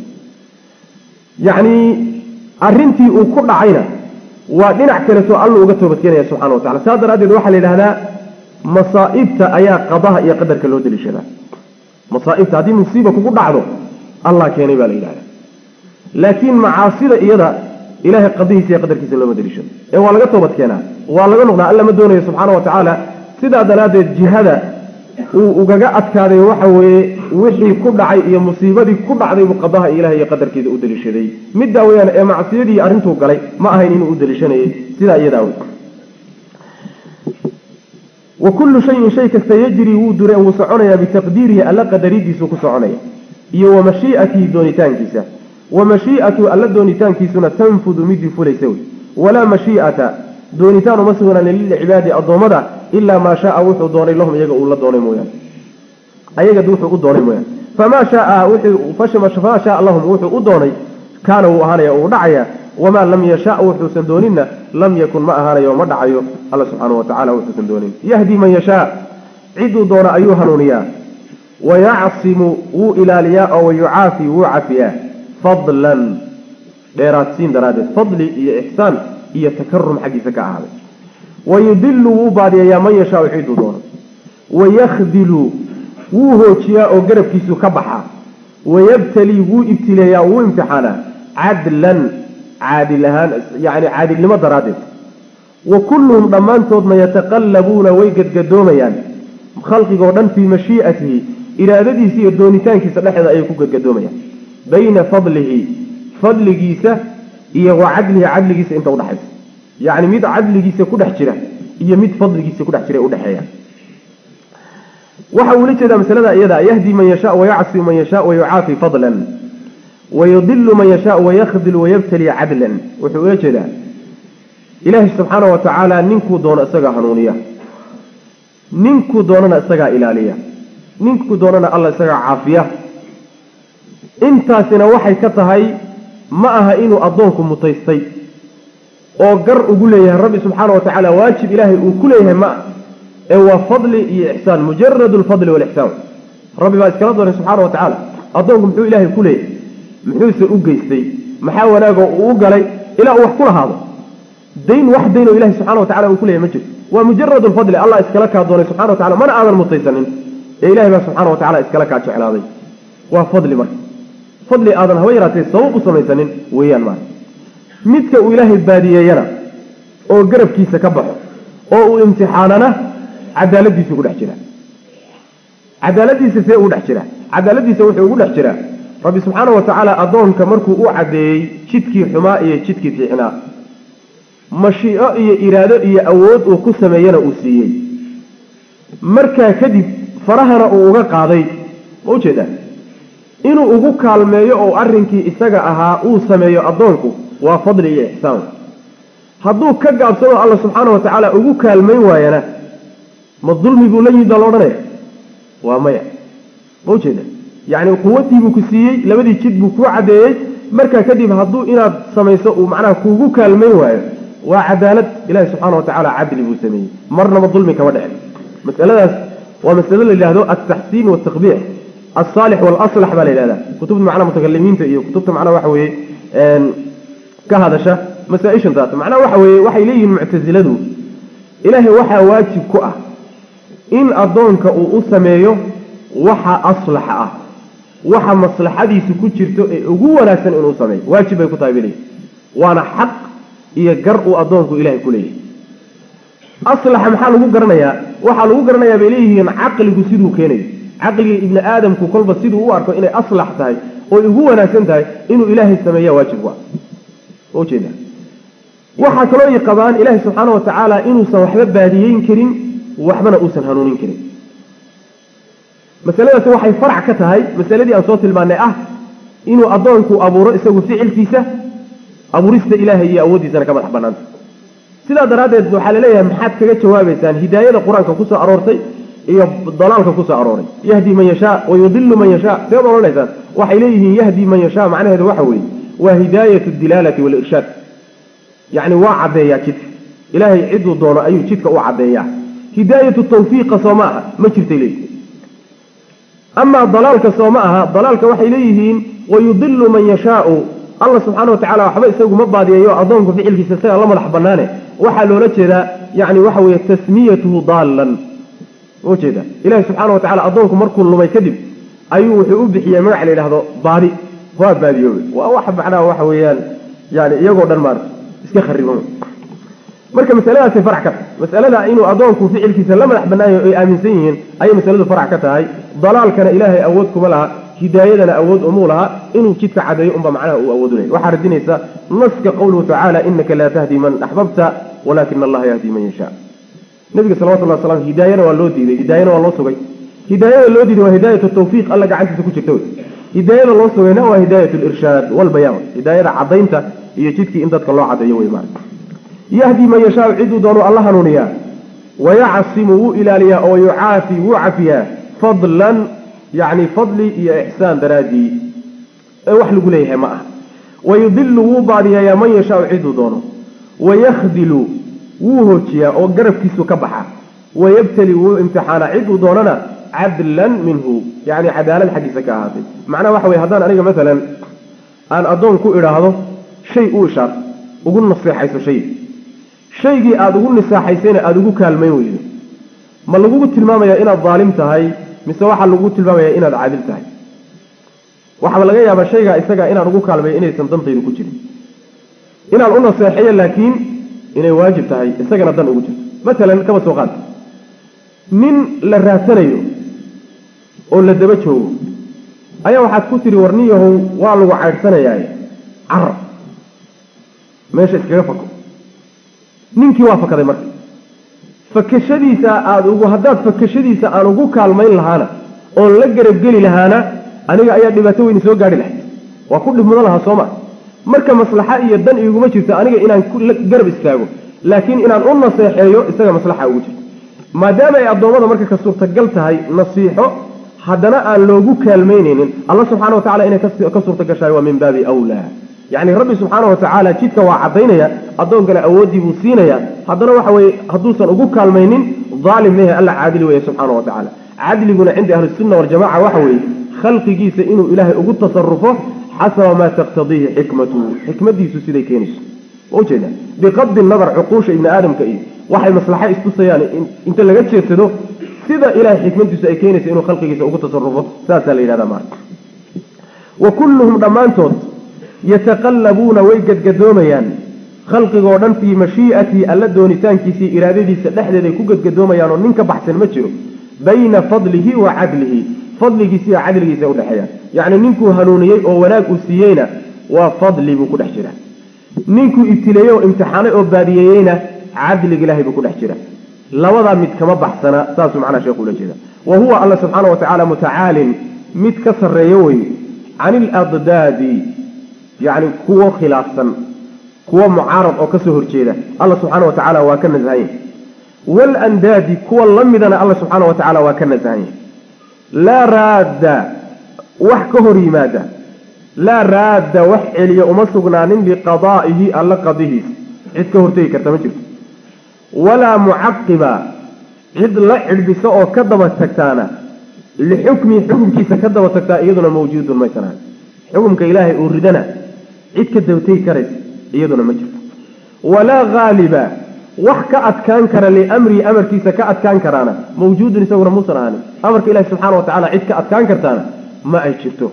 yani arintii uu ku dhacayna waa dhinac kale soo alla uga toobad keenaya subhanahu wa ta'ala saadaradeed waxa la yiraahdaa masaa'ibta ayaa qadaha iyo qadarka loo daliishadaa masaa'ibta hadii musiiba kugu dhacdo Allah keenay baa la yiraahdaa laakiin macaasida iyada ilaahay qadihiisa iyo qadarkiisa loo daliishado ee waa laga toobad keenaa waa laga noqdaa alla ma doonayo subhanahu wa ta'ala sidaa daraadeed jihada uu ugaga adkaaday waxa weeye wixii ku dhacay iyo musiibadii ku dhacday uu qadaha ilaahay iyo qadarkiisa u dalishaday midda weeyaan ee macsiyadii arintu galay ma ahayn inuu u dalishanay sida iyada wa kullu shay'in shay kasta yajri wudura wa soconaya bi taqdirihi alla qadaridiisu ku soconaya iyo wa mashii'atihi doonitaankiisa wa mashii'atu alla doonitaankiisuna tanfudu mid fulaysa wala mashii'ata doonitaan uma sugnaan lil cibaadi adoomada illa ma shaa wuxuu doonay lahum iyaga uu la doonay mooyaan ayaga wuxuu u doonay mooyaan fama shaa wuxuu fashama shafa shaa allahum wuxuu u doonay kaana uu ahaanaya uu dhacaya wama lam yasha wuxuu san doonina lam yakun ma ahaanayo ma dhacayo Allah subhanahu wa ta'ala wuxuu san doonin yahdi man yasha cidu doona ayuu hanuuniya wa ya'simu ilaliya aw yu'afi wa'afiya fadlan dheeraadsiin daraaded fadli iyo ihsaan iyo takarrum xaqiisa ka ahaaday ويضل وباديا من يشاء حيث دونه ويخذل وهوجيا او غربكيسو كبخا ويبتلي وابتلايا وامتحانا عدلا عادلها يعني عادل لما درادت وكلهم ضمانتهم ما يتقلبون ويقدقدوميان خلقي قدن في مشيئته الى ادديسي دونيتانكيسا دخدا اي ku gadgadoomayaan bayna fadligiisa iyo cadligiisa inta u dhaxaysa يعني ميد عدلgiisa ku dhex jira iyo mid fadligiisa ku dhex jira u dhaxeeya waxa uu leeyahay misalada iyada yahdi man yasha wa ya'si man yasha wa yu'afi fadlan wa yudillu man yasha wa yakhdhil wa yabtali 'adlan wuxuu leeyahay ilaahi subhanahu wa ta'ala ninku doona isaga hanuuniya ninku doonana isaga ilaaliya ninku doonana Allah isaga caafiya intaasina waxay ka tahay ma aha inuu adoonku mutaystay oo gar ugu leeyahay rabbi subhanahu wa ta'ala waajib ilaahay uu ku leeyahay ma ee waa fadli iyo ihsaan mujarrad al-fadl wal ihsaan rabbi baa iskala doonay subhanahu wa ta'ala adoonku muxuu ilaahay ku leeyahay muxuu u geystay maxaa wanaago uu galay ilaa wax ku lahaado dayn wax dayno ilaahay subhanahu wa ta'ala uu ku leeyahay ma jirto ومجرد الفضل الله إسكالك دون سبحانه وتعالى من آذى المطيسنين إلهي سبحانه وتعالى إسكالك جعل وفضل مر فضل آذى هويرات الصواب سميسنين ويان مر متك إلهي البادية ينا أو قرب كيسة كبح أو امتحاننا عدالتي سيقول احجرا عدالتي سيقول احجرا عدالتي سيقول احجرا ربي سبحانه وتعالى أضون كمركو أعدي شتكي حمائي شتكي في حناء مشيئة إرادة أود وكسم ينا أسيي مركا كذب فرهنا أوغا قاضي موجدا إنه أوغو كالمي أو أرنكي إساقها أو سمي أضونكو وفضل إحسان هدو كقاب سوى الله سبحانه وتعالى أوغو كالمي وينا ما الظلم يقول لي دلورنا ومايا موجدا يعني قوتي بكسيي لبدي جد بكو عدي مركا كذب هدو إنا سميسو ومعناه كوغو كالمي وينا وعدالة إله سبحانه وتعالى عدل بسميه مرنا بالظلم كودع مسألة ومسألة اللي هذو التحسين والتقبيح الصالح والأصلح بالإله كتبت معنا متكلمين تأيه كتبت معنا وحوي كهذا شيء مسائش ذات معنا وحي ليه المعتزلة إلهي وحا واجب كؤه إن أضونك أسميه وحا أصلحه وحا مصلحة دي سكوتشرتو أقوى ناسا إنه أسميه واجب يكتب ليه وانا حق iyo gar uu adoonku ilaahay ku leeyahay aslaxa maxaa lagu garanayaa waxa lagu garanayaa beelihiin aqligu sidoo keenay aqliga ibn aadamku kolba sidoo u arko inay aslax tahay oo ugu wanaagsan tahay inuu ilaahay sameeyo waajib waa oo jeeda waxa kale oo qabaan ilaahay subhanahu wa ta'ala inuu san waxba baadiyeyn karin waxbana uu san hanuunin karin masaladaas waxay farac ka tahay masaladii aan soo tilmaanay inuu adoonku abuuro isagu ficilkiisa abuurista ilaahay iyo awoodiisana ka madax banaanta sidaa daraadeed waxa la leeyahay maxaad kaga jawaabaysaan hidaayada quraanka ku soo aroortay iyo dalaalka ku soo arooray yahdi man yasha wa yudillu man yasha sabab oranaysan waxay leeyihiin yahdi man yasha macnaheedu waxa weeye waa hidaayatu dilalati wal irshad yani waa cadeeyaa jidka ilaahay ciduu doono ayuu jidka u cadeeyaa hidaayatu tawfiiq soomaa ma jirtay leeyihiin ama dalaalka soomaa dalaalka waxay leeyihiin wa yudillu man yasha الله سبحانه وتعالى وحبا يسوق مبادئ يو أظنك في علك سيساء الله ملح بنانه وحلو لجدا يعني وحوي تسميته ضالا وجدا إله سبحانه وتعالى أظنك مركو لما يكذب أيوه حقوب حيا مرعلي لهذا باري هو باديوي وواحد معنا وحويان يعني يقعد المار اسكخربون مركب مسألة فرع كت مسألة إنه أظنك في علك سيساء الله ملح بنانه آمن سيهن أي مسألة فرع كتاي ضلال كان إلهي أودكم لها هدايتنا أود أمورها إن كتك عدي أمبا معناه أود ليه وحار الدنيا نسك قوله تعالى إنك لا تهدي من أحببت ولكن الله يهدي من يشاء نبي صلى الله عليه وسلم هداينا واللودي هداينا والله سوي هداية اللودي وهداية التوفيق الله قاعد تسكت توي هداية الله سوينا وهداية الإرشاد والبيان هداية عضينته هي كتك إن تدك الله عدي ويمان يهدي من يشاء عدو دونه الله نونيا ويعصمه إلى ليا أو يعافي وعافيا فضلا يعني فضلي يا إحسان درادي وحلق ليها معه ويضل وبعضها يا من يشاء عدو دونه ويخذل وهوتيا أو قرب كيسو كبحة ويبتلي امتحان عدو دوننا عدلا منه يعني عدالا حديثة كهذه معنى وحوي هذان أنا مثلا أن أظن كؤر هذا شيء أوشر وقل نصيحة حيث شيء أدقل نصيحة حيثين أدقل كالميوين ما اللي قلت الماما يا إنا الظالمت هاي mise waxa lagu tilmaamayaa inaad caadil tahay waxa laga yaabaa shayga isaga inaad ugu kaalmay inaysan danteedu ku jirin inaad u naseexiyo laakiin inay waajib tahay isagana dan ugu jirto mesela kaba soo qaad nin la raasanayo oo la daba joogo ayaa waxaad ku tiri warniyahu waa lagu caadsanayaa carab meesha iskaga fako ninkii waa fakaday markaa fakashadiisa aad ugu hadaad fakashadiisa aan ugu kaalmayn lahaana oo la garab gali lahaana aniga ayaa dhibaato weyn soo gaari lahayd waa ku dhib mudan lahaa Soomaa marka maslaxa iyo dan iguma jirto aniga inaan garab istaago laakiin inaan u naseexeeyo isaga maslaxa ugu jirto maadaama ay adoomada marka ka suurtagal tahay nasiixo hadana aan loogu kaalmayneenin Allah subhanahu wa ta'ala inay ka suurtagashay waa min baabi awlaa يعني ربي سبحانه وتعالى جيتك وعطينيا أدونك أودي بوسينيا هذا وحوي حدوثا أقول كالمينين ظالم لها ألا عادل ويا سبحانه وتعالى عادل يقول عند أهل السنة والجماعة وحوي خلق جيس إنه إله أقول تصرفه حسب ما تقتضيه حكمته حكمة دي سيدي كينش وجدا بقد النظر عقوش ابن آدم كئيب waxay maslaxa istusayaan inta laga jeedsado sida ilaahay xikmadiisu ay keenayso inuu khalqigiisa ugu tasarrufo saasaa la yidhahdaa marka wa kulluhum dhammaantood yataqallabuuna way gadgadoomayaan khalqigoo dhan fii mashii'atii alla doonitaankiisii iraadadiisa dhexdeed ay ku gadgadoomayaan oo nin ka baxsan ma jiro bayna fadlihi wa cadlihi fadligiisa iyo cadligiisa u dhexeeyaan yacni ninkuu hanuuniyey oo wanaag uu siiyeyna waa fadli buu ku dhex jira ninkuu ibtileeyey oo imtixaanay oo baadiyeeyeyna cadliga ilaahay buu ku dhex jira labadaa mid kama baxsana saasuu macnaha sheekhu ula jeeda wa huwa alla subxaana wa tacaala mutacaalin mid ka sarreeyo wey can iladdaadi yacni kuwo khilaafsan kuwo mucaarad oo ka soo horjeeda alla subxaana wa tacaala waa ka nasahan yahay waalandaadi kuwa la midana alla subxaana wa tacaala waa ka nasahan yahay laa raadda wax ka hor yimaada laa raadda wax celiya uma sugnaanin liqadaa'ihi alla qadihiisa cid ka hortegi karta ma jirto walaa mucaqiba cid la cidhbisa oo ka daba tagtaana lixukmihi xukumkiisa ka daba tagtaa iyaduna mawjuudun maysanaan xukumka ilaahay uu ridana cid ka dabategi karaysa iyaduna ma jirto walaa haaliba wax ka adkaan kara liamrihi amarkiisa ka adkaan karaana mawjuudun isaguna muusan ahaanin amarka ilahi subxaana wa tacala cid ka adkaan kartaana ma ay jirto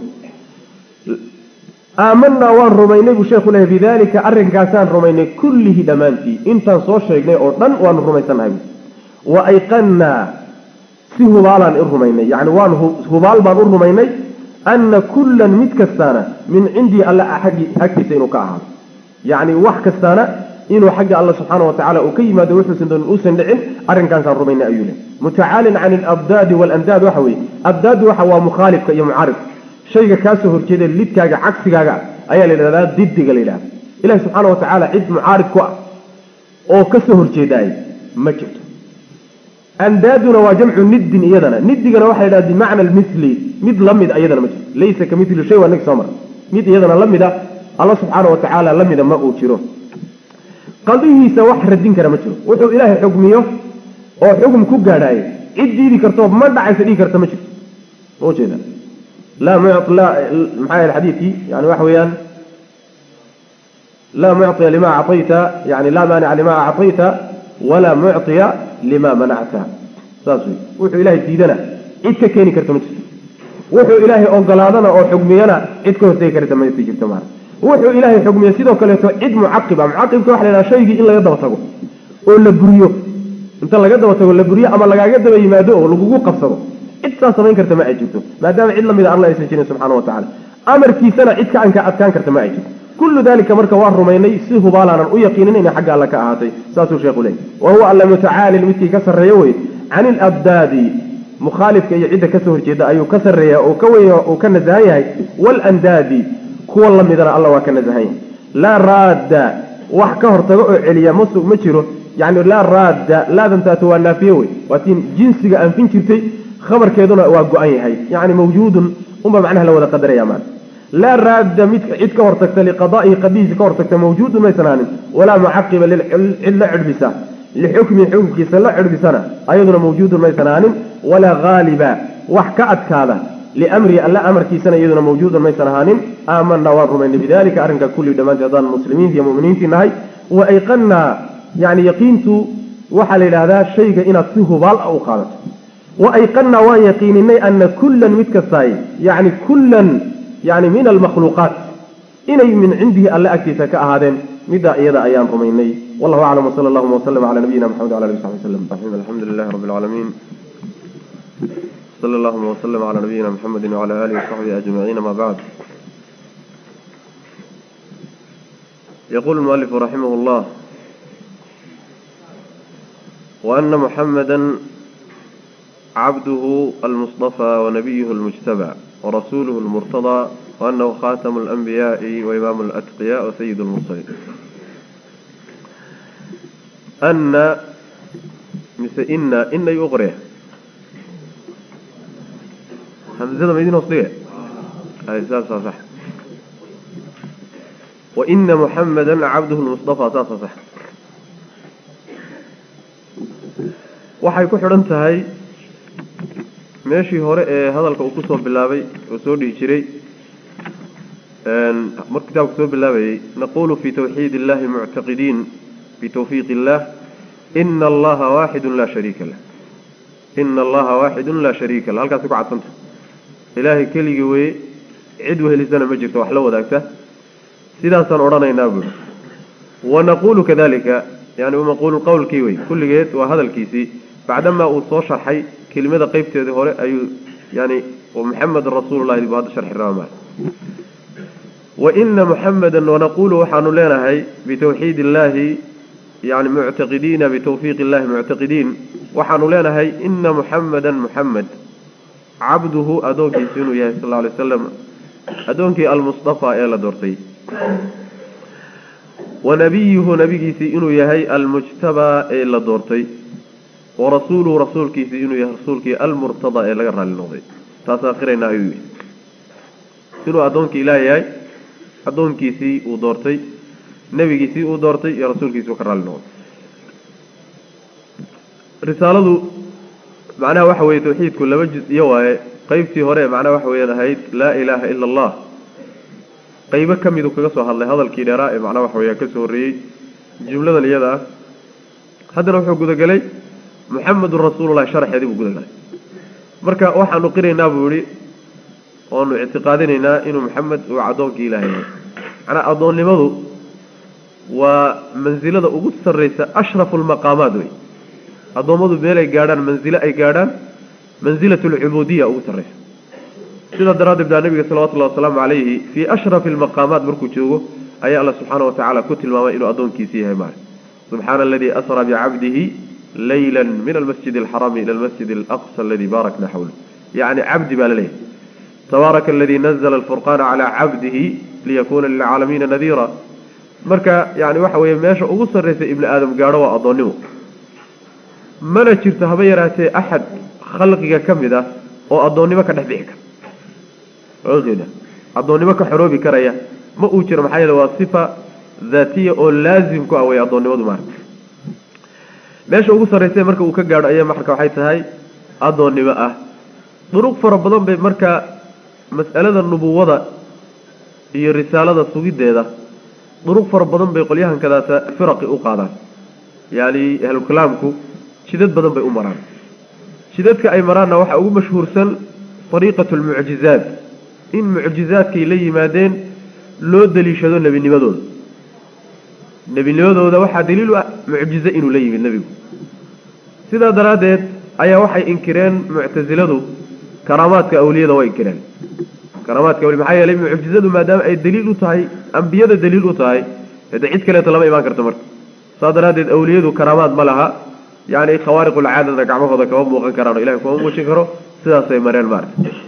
aamanaa waan rumaynay buu sheekhu leeyahy bidaalika arrinkaasaan rumaynay kullihi dhammaantii intaan soo sheegnay oo dhan waanu rumaysannahay wa ayqannaa si hubaalaan in rumaynay yacni waan hubaal baan u rumaynay anna kullan mid kastaana min cindii alla agtiisa inuu ka ahaado yacni wax kastaana inuu xagga alla subxaana wa tacala uu ka yimaado wuxuusan doonin uusan dhicin arrinkaasaan rumaynay ayuu leh mutacaalin can alabdaadi waalandaad waxa weeye abdaadu waxa waa mukhaalifka iyo mucaaridka shayga kaa soo horjeeda lidkaaga cagsigaaga ayaa la yidhahdaa diddiga la yidhahda ilahi subxaana wa tacaala cid mucaarid ku ah oo ka soo horjeedaay ma jirto andaaduna waa jamcu niddin iyadana niddigana waxa la yidhahda bimacna almithli mid la mid iyadana ma jirto laysa ka mithli shay waa nag soo mara mid iyadana la mid a alla subxaana wa tacaala la mida ma uu jiro qadihiisa wax radin kara ma jiro wuxuu ilaahay xugmiyo oo xugum ku gaadhaaye cid diidi kartoo ma dhacaysa dhigi karta ma jirto ma ujeeda لا محايا الحديث يعني وحويا لا معطي لما أعطيت يعني لا مانع لما أعطيت ولا معطي لما منعت ساسوي وحو إلهي تيدنا إدك كيني كرتمت وحو إلهي أنقلادنا أو حكمينا إدك هستي كرتمت جرتمان وحو إلهي حكمي سيدو كاليتو إد معقبة كوحل إلى شيء إلا يدوتكو ولا بريو انت لا يدوتكو ولا بريو أما لا يدو يمادو ولقوقو قفصرو إدسا سمين كرت ما أجبته ما دام عدل من الله يسجنه سبحانه وتعالى أمر كيسنا إدك أنك أتكان كرت ما أجب كل ذلك مرك وار ميني سيه بالانا ويقينين إن حق الله كأهاتي ساسو شيخ لي وهو ألا متعالي المتي كسر ريوي عن الأبداد مخالف كي يعد كسر جدا أيو كسر ريا وكوي وكن زهاي والأنداد كو الله مدر الله وكن زهاي لا راد وحكهر تقع عليا مسلم مجره يعني لا راد لا تنتاتوا النافيوي واتين جنسك أنفين كرتي خبر كيدنا واقعي هاي يعني موجود معناها لو قدر يا مان لا راد مد عد كورتك لقضائه قديس كورتك موجود ما يسنان ولا معقب إلا عربسة لحكم حكمك لا عربسنا أيضا موجود ما يسنان ولا غالبا وحكأت هذا لأمر ألا أمر كيسنا أيضا موجود ما يسنان آمنا ورمين بذلك أرنك كل دمان أيضا المسلمين في مؤمنين في النهاية وأيقنا يعني يقينت وحل إلى هذا الشيء إن تصيه بال أو خالص وأيقنا ويقينني أن كلا متكساي يعني كلا يعني من المخلوقات إني من عنده ألا أكتسى كأهادين مدى إيضا أيام رميني والله أعلم وصلى الله وسلم على نبينا محمد وعلى آله وصحبه وسلم الحمد لله رب العالمين صلى الله وسلم على نبينا محمد وعلى آله وصحبه أجمعين ما بعد يقول المؤلف رحمه الله وأن محمدا عبده المصطفى ونبيه المجتبى ورسوله المرتضى وأنه خاتم الأنبياء وإمام الأتقياء وسيد المرسلين أن مثل إن يغره همزة ميدين وصلية هذا صح وإن محمدا عبده المصطفى صح waxay ku xidhan tahay meeshii hore ee hadalka uu ku soo bilaabay oo soo dhigi jiray markii kitaabku soo bilaabayay naqulu fi tawxiid illahi mu'taqidiin bi tawfiiq illah إن الله واحد لا شريك له إن الله واحد لا شريك له هل كاسكو عدسنت إلهي كلي وي عدوه لسنة مجرد وحلوه ذاكته سيداسا أورانا ينابل ونقول كذلك يعني ونقول القول كيوي كل جيت وهذا الكيسي بعدما أوصى شرحي كلمة قيبت هذه هوري أي يعني ومحمد رسول الله بهذا شرح الرامع وإن محمدا ونقول وحن لنا هي بتوحيد الله يعني معتقدين بتوفيق الله معتقدين وحن لنا هي إن محمدا محمد عبده أدونك سنو يا صلى الله عليه وسلم أدونك المصطفى إلى دورتي ونبيه نبيه سيئنو يهي المجتبى إلى دورتي ورسوله رسولك سيئنو يهي رسولك المرتضى إلى غير النظي تاساخرين أيوه سنو أدونك إلهي هاي أدونك سي ودورتي نبيه سي ودورتي يا رسولك سي وكرر النظي رسالة معناها وحوية توحيد كل مجلس يواي قيبتي هوري معناها وحوية هاي لا إله إلا الله قيبة كم يدوك قصوها الله هذا الكيراء معناه وحويا كسوري جملة اليدا هذا نوحو قد قلي محمد رسول الله شرح يدي قد قلي مركا وحا نقرينا بوري وانو اعتقادنا انو محمد وعدونك إلهي أنا أظن لماذا ومنزلة أقص الرئيسة أشرف المقامات أظن ماذا بيلي قادان منزلة أي قادان منزلة العبودية أقص الرئيسة سيدة دراد ابن النبي صلى الله عليه وسلم عليه في أشرف المقامات بركو تشوغو أي الله سبحانه وتعالى كتل ما إنه أدون كيسيها معه سبحان الذي أسرى بعبده ليلا من المسجد الحرام إلى المسجد الأقصى الذي باركنا حوله يعني عبد بالله تبارك الذي نزل الفرقان على عبده ليكون للعالمين نذيرا مركا يعني وحوي ماشي أغسر ريس ابن آدم قاروا أظنه ملا شرتها بيراتي أحد خلقك كمذا وأظنه ما كان نحبيك عوضنا أظنه ما حروبي كريا ما أوجر محايا وصفة ذاتية أو لازم كأوي أظنه وضمار ماشي أقول صريسي مركا وكجار أيام محركة وحيث هاي أظنه بقى طرق فربضان بمركا مسألة النبوة هي الرسالة الصغيرة ده طرق فربضان بيقوليها كذا فرق أقادا يعني أهل كلامكو شدد بدن بأمران شددك أي مران وحا أقول مشهور سن طريقة المعجزات إن معجزات كي لي مادين لو دليل شدون نبي نبادون نبي نبادون ده وحا دليل معجزة إنه لي من نبي سيدا درادت أيها وحي إنكران معتزلته كرامات كأولياء وإنكران كرامات كأولياء محايا لي معجزة ما دام أي دليل تاي أنبياء دليل تاي إذا عيد كلا طلبة إيمان كرتمر صادرات أولياء كرامات ملها يعني خوارق العادة كعمه هذا كواب وغنكران إلهي كواب وشكره سيدا سيمارين مارس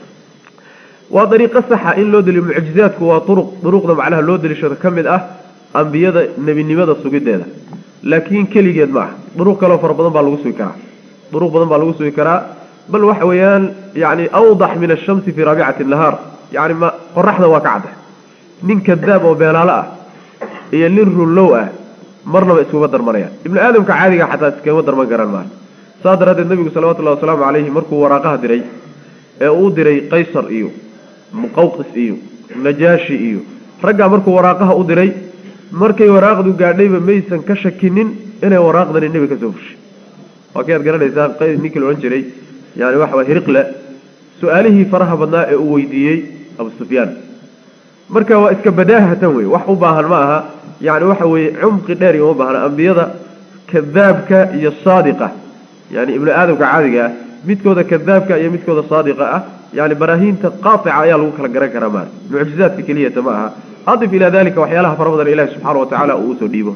وطريقة صحة إن لود المعجزات هو طرقنا معناها لود اللي شو كمل أنبياء نبي نبادة السجود ده لكن كل جد معه طرق كلام فربنا بالوسوي كرا طرق بدنا بالوسوي كرا بل وحويان يعني أوضح من الشمس في ربيعة النهار يعني ما قرحنا وقعده نين كذاب وبيلالا هي نر اللوء مرنا بأسوء بدر مريان ابن آدم كعادي حتى كان بدر ما قرن معه صادر هذا النبي صلى الله عليه وسلم عليه مركو وراقه دري دري قيصر إيو مقوقس إيو نجاشي إيو رجع مركو وراقها أدري مركي وراقه قاعدين بميسن كشكنين إنه وراقه النبي كسوفش وكيف قرنا إنسان قيد نيكل وانجري يعني واحد هرقلة سؤاله فرها بناء ويديي أبو سفيان مركا وإسك بداها تنوي وحبها الماءها يعني وحوي عمق داري وبها أنبياء كذابك يا الصادقة يعني ابن آدم كعادقة متكوذا كذابك يا متكوذا صادقة يعني براهين تقاطع يا لوك الجرا كرامات معجزات كلية معها أضف إلى ذلك وحيالها فرض الإله سبحانه وتعالى أوسديبه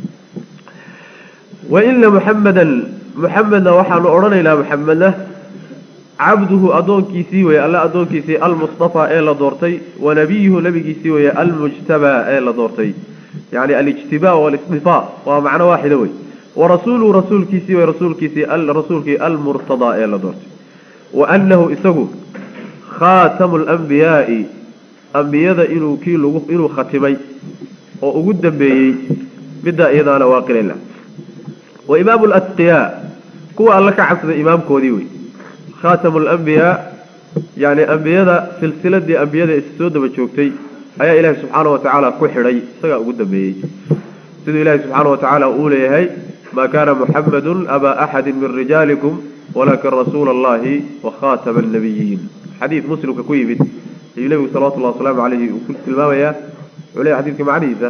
وإن محمدا وحن أرنا إلى محمد عبده أدون كيسي ويا أدون كيسي المصطفى إلى دورتي ونبيه نبي كيسي ويا المجتبى إلى دورتي يعني الاجتباء والاصطفاء ومعنى واحد وي ورسوله رسول كيسي ورسول كيسي الرسول كي المرتضى إلى دورتي وأنه إسقو خاتم الأنبياء أنبياء إنو ختمي وأقود بي بدأ إذا أنا واقل الله وإمام الأتقياء كو الله كعبد إمام كوديوي خاتم الأنبياء يعني أنبياء سلسلة دي أنبياء السود بتشوكتي أي إله سبحانه وتعالى كحري سجى أقود بي سيد الله سبحانه وتعالى أولي هاي ما كان محمد أبا أحد من رجالكم ولكن رسول الله وخاتم النبيين حديث مسلم ككويبت النبي صلى الله عليه وسلم عليه وكل الماوية عليه حديث كمعنيسة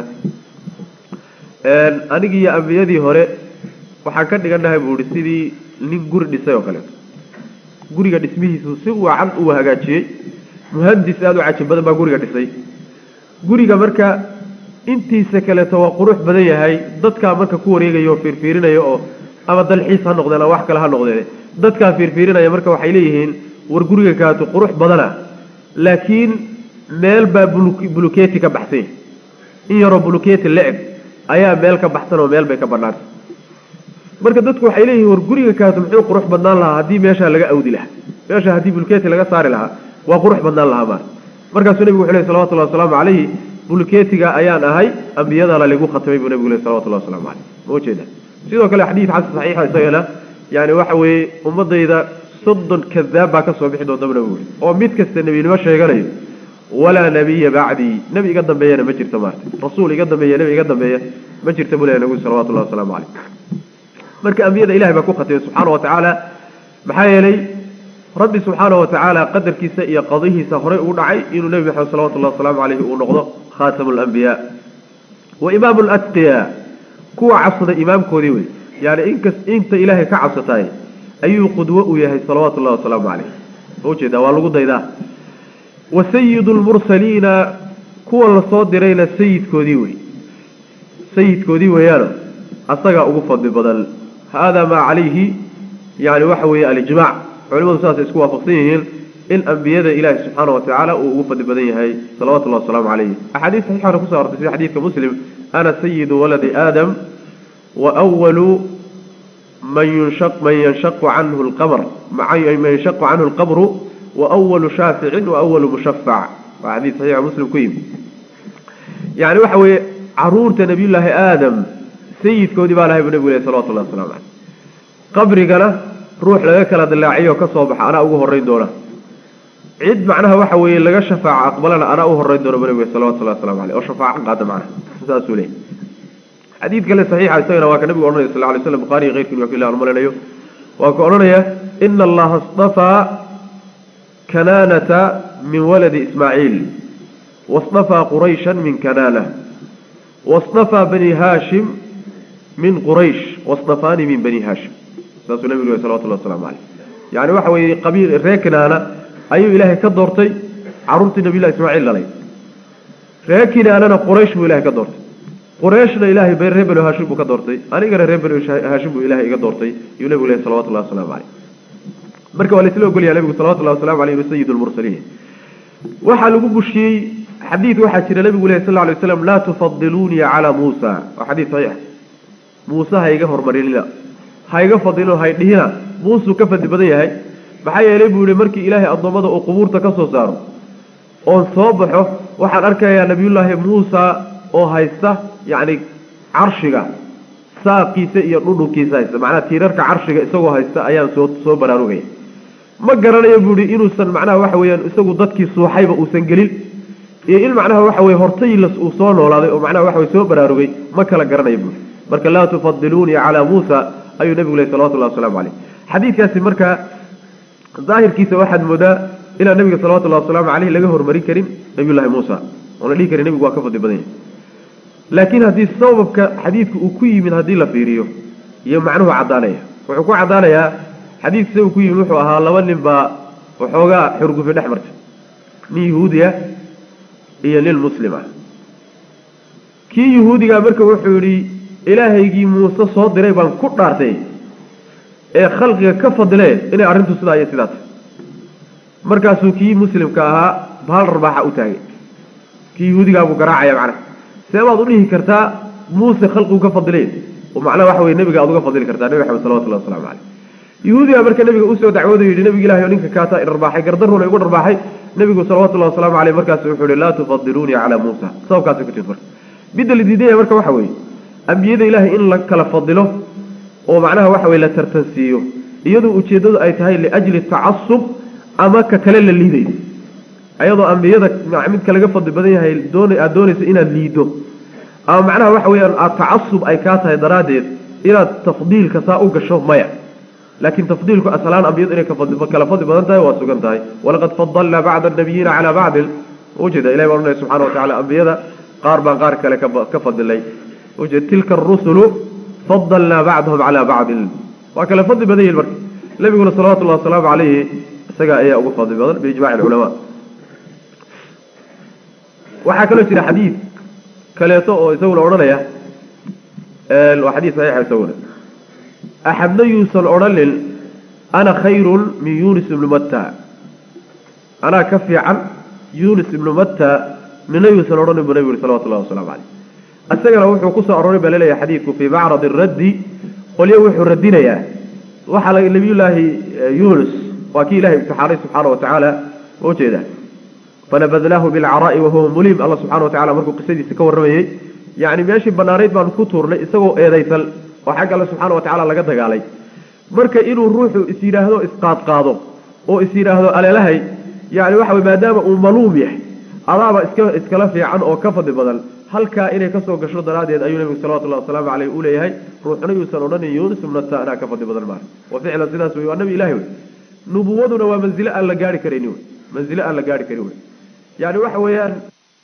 أنيقي يا أبيدي هراء وحكرت أنها بورسيدي نقر دسايو كلام قريقا اسمه سوى عن وهاجاتشي مهندس هذا عشان بدل ما قريقا دساي قريقا مركا intii sakaleeto waa qurux badan yahay dadka marka ku wareegayo fiirfiirinaya oo ama dalxiis ha noqdeen wax kale ha noqdeen dadka fiirfiirinaya marka waxay leeyihiin war guriga kaato qurux badana laakiin meel baa bulukeeti ka baxsay in yaro bulukeeti leeg ayaa meel ka baxsan oo meel bay ka banaan marka dadku waxay leeyihiin war guriga kaato muxuu qurux badnaan lahaa hadii meesha laga awdi lahaa meesha hadii bulukeeti laga saari lahaa waa qurux badnaan lahaa markaas nabigu wuxuu leeyahay sallallahu alayhi wasallam alayhi بولكيتيغا ايان اهي انبيادا لا لغو ختمي بو نبي صلى الله عليه وسلم موجوده sidoo kale xadiis xasan saxiix isagana yaani waxa weey ummadayda soddon kadaab ka soo bixi doonta nabiga oo mid kasta nabinimo sheeganayo wala nabiy ba'di nabi iga dambeeyana ma jirto maartay rasuul iga dambeeyana nabi iga dambeeya ma jirto bulay nabi sallallahu alayhi wasallam marka anbiyada ilaahay ba ku khatay subhanahu wa ta'ala maxaa yeelay rabbi subhanahu wa ta'ala qadarkiisa iyo qadihiisa hore u dhacay inuu nabi maxamed sallallahu alayhi wasallam alayhi uu noqdo خاتم الأنبياء وإمام الأتقياء كو عصد إمام كوديوي يعني إنت إلهي كعصتاي أي قدوة يهي صلوات الله وسلامه عليه وجد والله ذا وسيد المرسلين كو الصادرين سيد كوديوي يعني أصدق أغفض ببدل هذا ما عليه يعني وحوي الإجماع علماء الساسة اسكوا فقصيهين إن أنبياء إله سبحانه وتعالى ووفد بدنيه هاي صلوات الله والسلام عليه أحاديث صحيحة ركوسة في حديث كمسلم أنا سيد ولد آدم وأول من ينشق عنه القبر من ينشق عنه القبر وأول شافع وأول مشفع وحديث صحيح مسلم كيم يعني وحوي عرورة نبي الله آدم سيد كودي بالله ابن أبو صلوات الله والسلام عليه قبري قال روح لك لدلاعيه وكصوبح أنا أقوه الرين دونه عد معناها وحوي لقى شفاعة أقبلنا أنا أوه الرئيس النبي صلى الله عليه وسلم عليه وشفاعة قادة معنا ساسولين حديث قال صحيح سيدنا وكان النبي صلى الله عليه وسلم بخاري غير كل وكيل الله عليه وقالنا إن الله اصطفى كنانة من ولد إسماعيل واصطفى قريشا من كنانة واصطفى بني هاشم من قريش واصطفاني من بني هاشم ساسول النبي صلى الله عليه وسلم عليه يعني وحوي قبيل ريكنانة أيو إلهي كدورتي عرورتي نبي الله إسماعيل للي لكن أنا قريش وإلهي كدورتي قريشنا إلهي بين ربنا هاشم كدورتي أنا قال ربنا هاشم إلهي كدورتي ينبي الله صلى الله عليه وسلم عليه مركب وليس له يقول يا نبي صلى الله عليه وسلم عليه سيد المرسلين وحلو بشيء حديث واحد سيدنا النبي صلى الله عليه وسلم لا تفضلوني على موسى وحديث صحيح موسى هيجهر مريل لا هيجه فضيله هيدينا موسى كفد بديه هاي maxay yeelay buu markii ilaahay adoomada oo qubuurta ka soo saaro oo soo baxo waxaan arkayaa nabiyullaahi Muusa oo haysta yaani arshiga saaqiisa iyo dhudhunkiisa haysta macna tiirarka arshiga isagoo haysta ayaan soo baraarugay ma garanayo buu inuu san macnaha waxa weeyaan isagu dadkii suuxayba uu san galin iyo in macnaha waxa weey hortay uu soo noolaaday oo macnaha waxa weey soo baraarugay ma kala garanayo buu marka la tufadiluni ala Muusa ayu nabiyyu sallallahu alayhi wasallam xadiidkaasi marka ظاهر كيس واحد مدى إلى النبي صلى الله عليه وسلم عليه لقى هرمري كريم نبي الله موسى ولا ليه كريم نبي واقف ضد بدنه لكن هذه الصوب حديث أكوي من هذه لفيريو يمعنوه عدالية وحكوا عدالية حديث سوى أكوي نوحوها لون با وحوغا حرقوا في الأحمر ني يهودية هي للمسلمة كي يهودي قابلك وحوري إلهي يجي موسى صوت دريبان كتارتي خلقه كفضله إن أرنتو سداية سدات مركزو كي مسلم كاها بهال رباحة أتاقي كي يهودي قابو قراعة معنا سيما ظنه كرتا موسى خلقه كفضله ومعنى وحوي النبي قابو كفضله كرتا النبي حمد صلى الله عليه وسلم عليه يهودي أمريكا النبي أسوى دعوه يجي نبي الله يولينك كاتا الرباحة قردره يقول رباحة نبي صلى الله عليه وسلم عليه مركزو يقول لا تفضلوني على موسى صوب كاسو كتفر بدل الديدية أمريكا وحوي أنبياء الله إن لك لفضله ومعناها وحوي لا ترتنسيه يدو أجدد أي تهي لأجل التعصب أما ككلل الليدي أيضا أنبيادك عمد كالقفض بدنيا هي دوني سئنا الليدو أما معناها وحوي التعصب أي كاتها درادير إلى التفضيل كساء قشو ميا لكن تفضيلك أصلان أبيض إليك كالفضل بدنتها وسجنتها ولقد فضلنا بعض النبيين على بعض وجد إليه ورنا سبحانه وتعالى أنبياء قاربا قارك لك كفضل الله وجد تلك الرسل فضلنا بعضهم على بعض وكلا فضل بديه البرك النبي يقول صلوات الله وسلامه عليه سجى إيه أبو فضل بدر بإجماع العلماء وحكى له حديث كليته يسوي الأورانية الحديث صحيح يسوي أحد يوصل الأورانيل أنا خير من يونس بن متى أنا كفي عن يونس بن متى من يوصل الأورانيل بنبي صلوات الله وسلامه عليه السجل وحي قصة أورانيل بلالي حديثه في معرض الرد قل يوحي الردين يا وحل النبي الله يونس وكي الله سبحانه وتعالى وجده فنبذناه بالعراء وهو مليم الله سبحانه وتعالى مركو قصدي سكور رميه يعني ماشي بناريد بان كتور اسagoo eedaysan oo xaq Allah subhanahu wa ta'ala laga dagaalay marka inuu ruuxu isiraahdo isqaad qaado oo isiraahdo aleelahay yani waxa maadaama uu maluum yahay adaaba iskala fiican oo ka fadhi badan halka inay ka soo gasho daraadeed ayuu nabiga sallallahu alayhi wasallam alayhi u leeyahay ruuxna yuusan odhanin Yunus ibn Ta'ana ka fadhi badan ma wa ficlan sidaas waa nabi ilaahay nubuwaduna waa manzila aan la gaari karin manzila aan la gaari karin يعني waxa weeyaan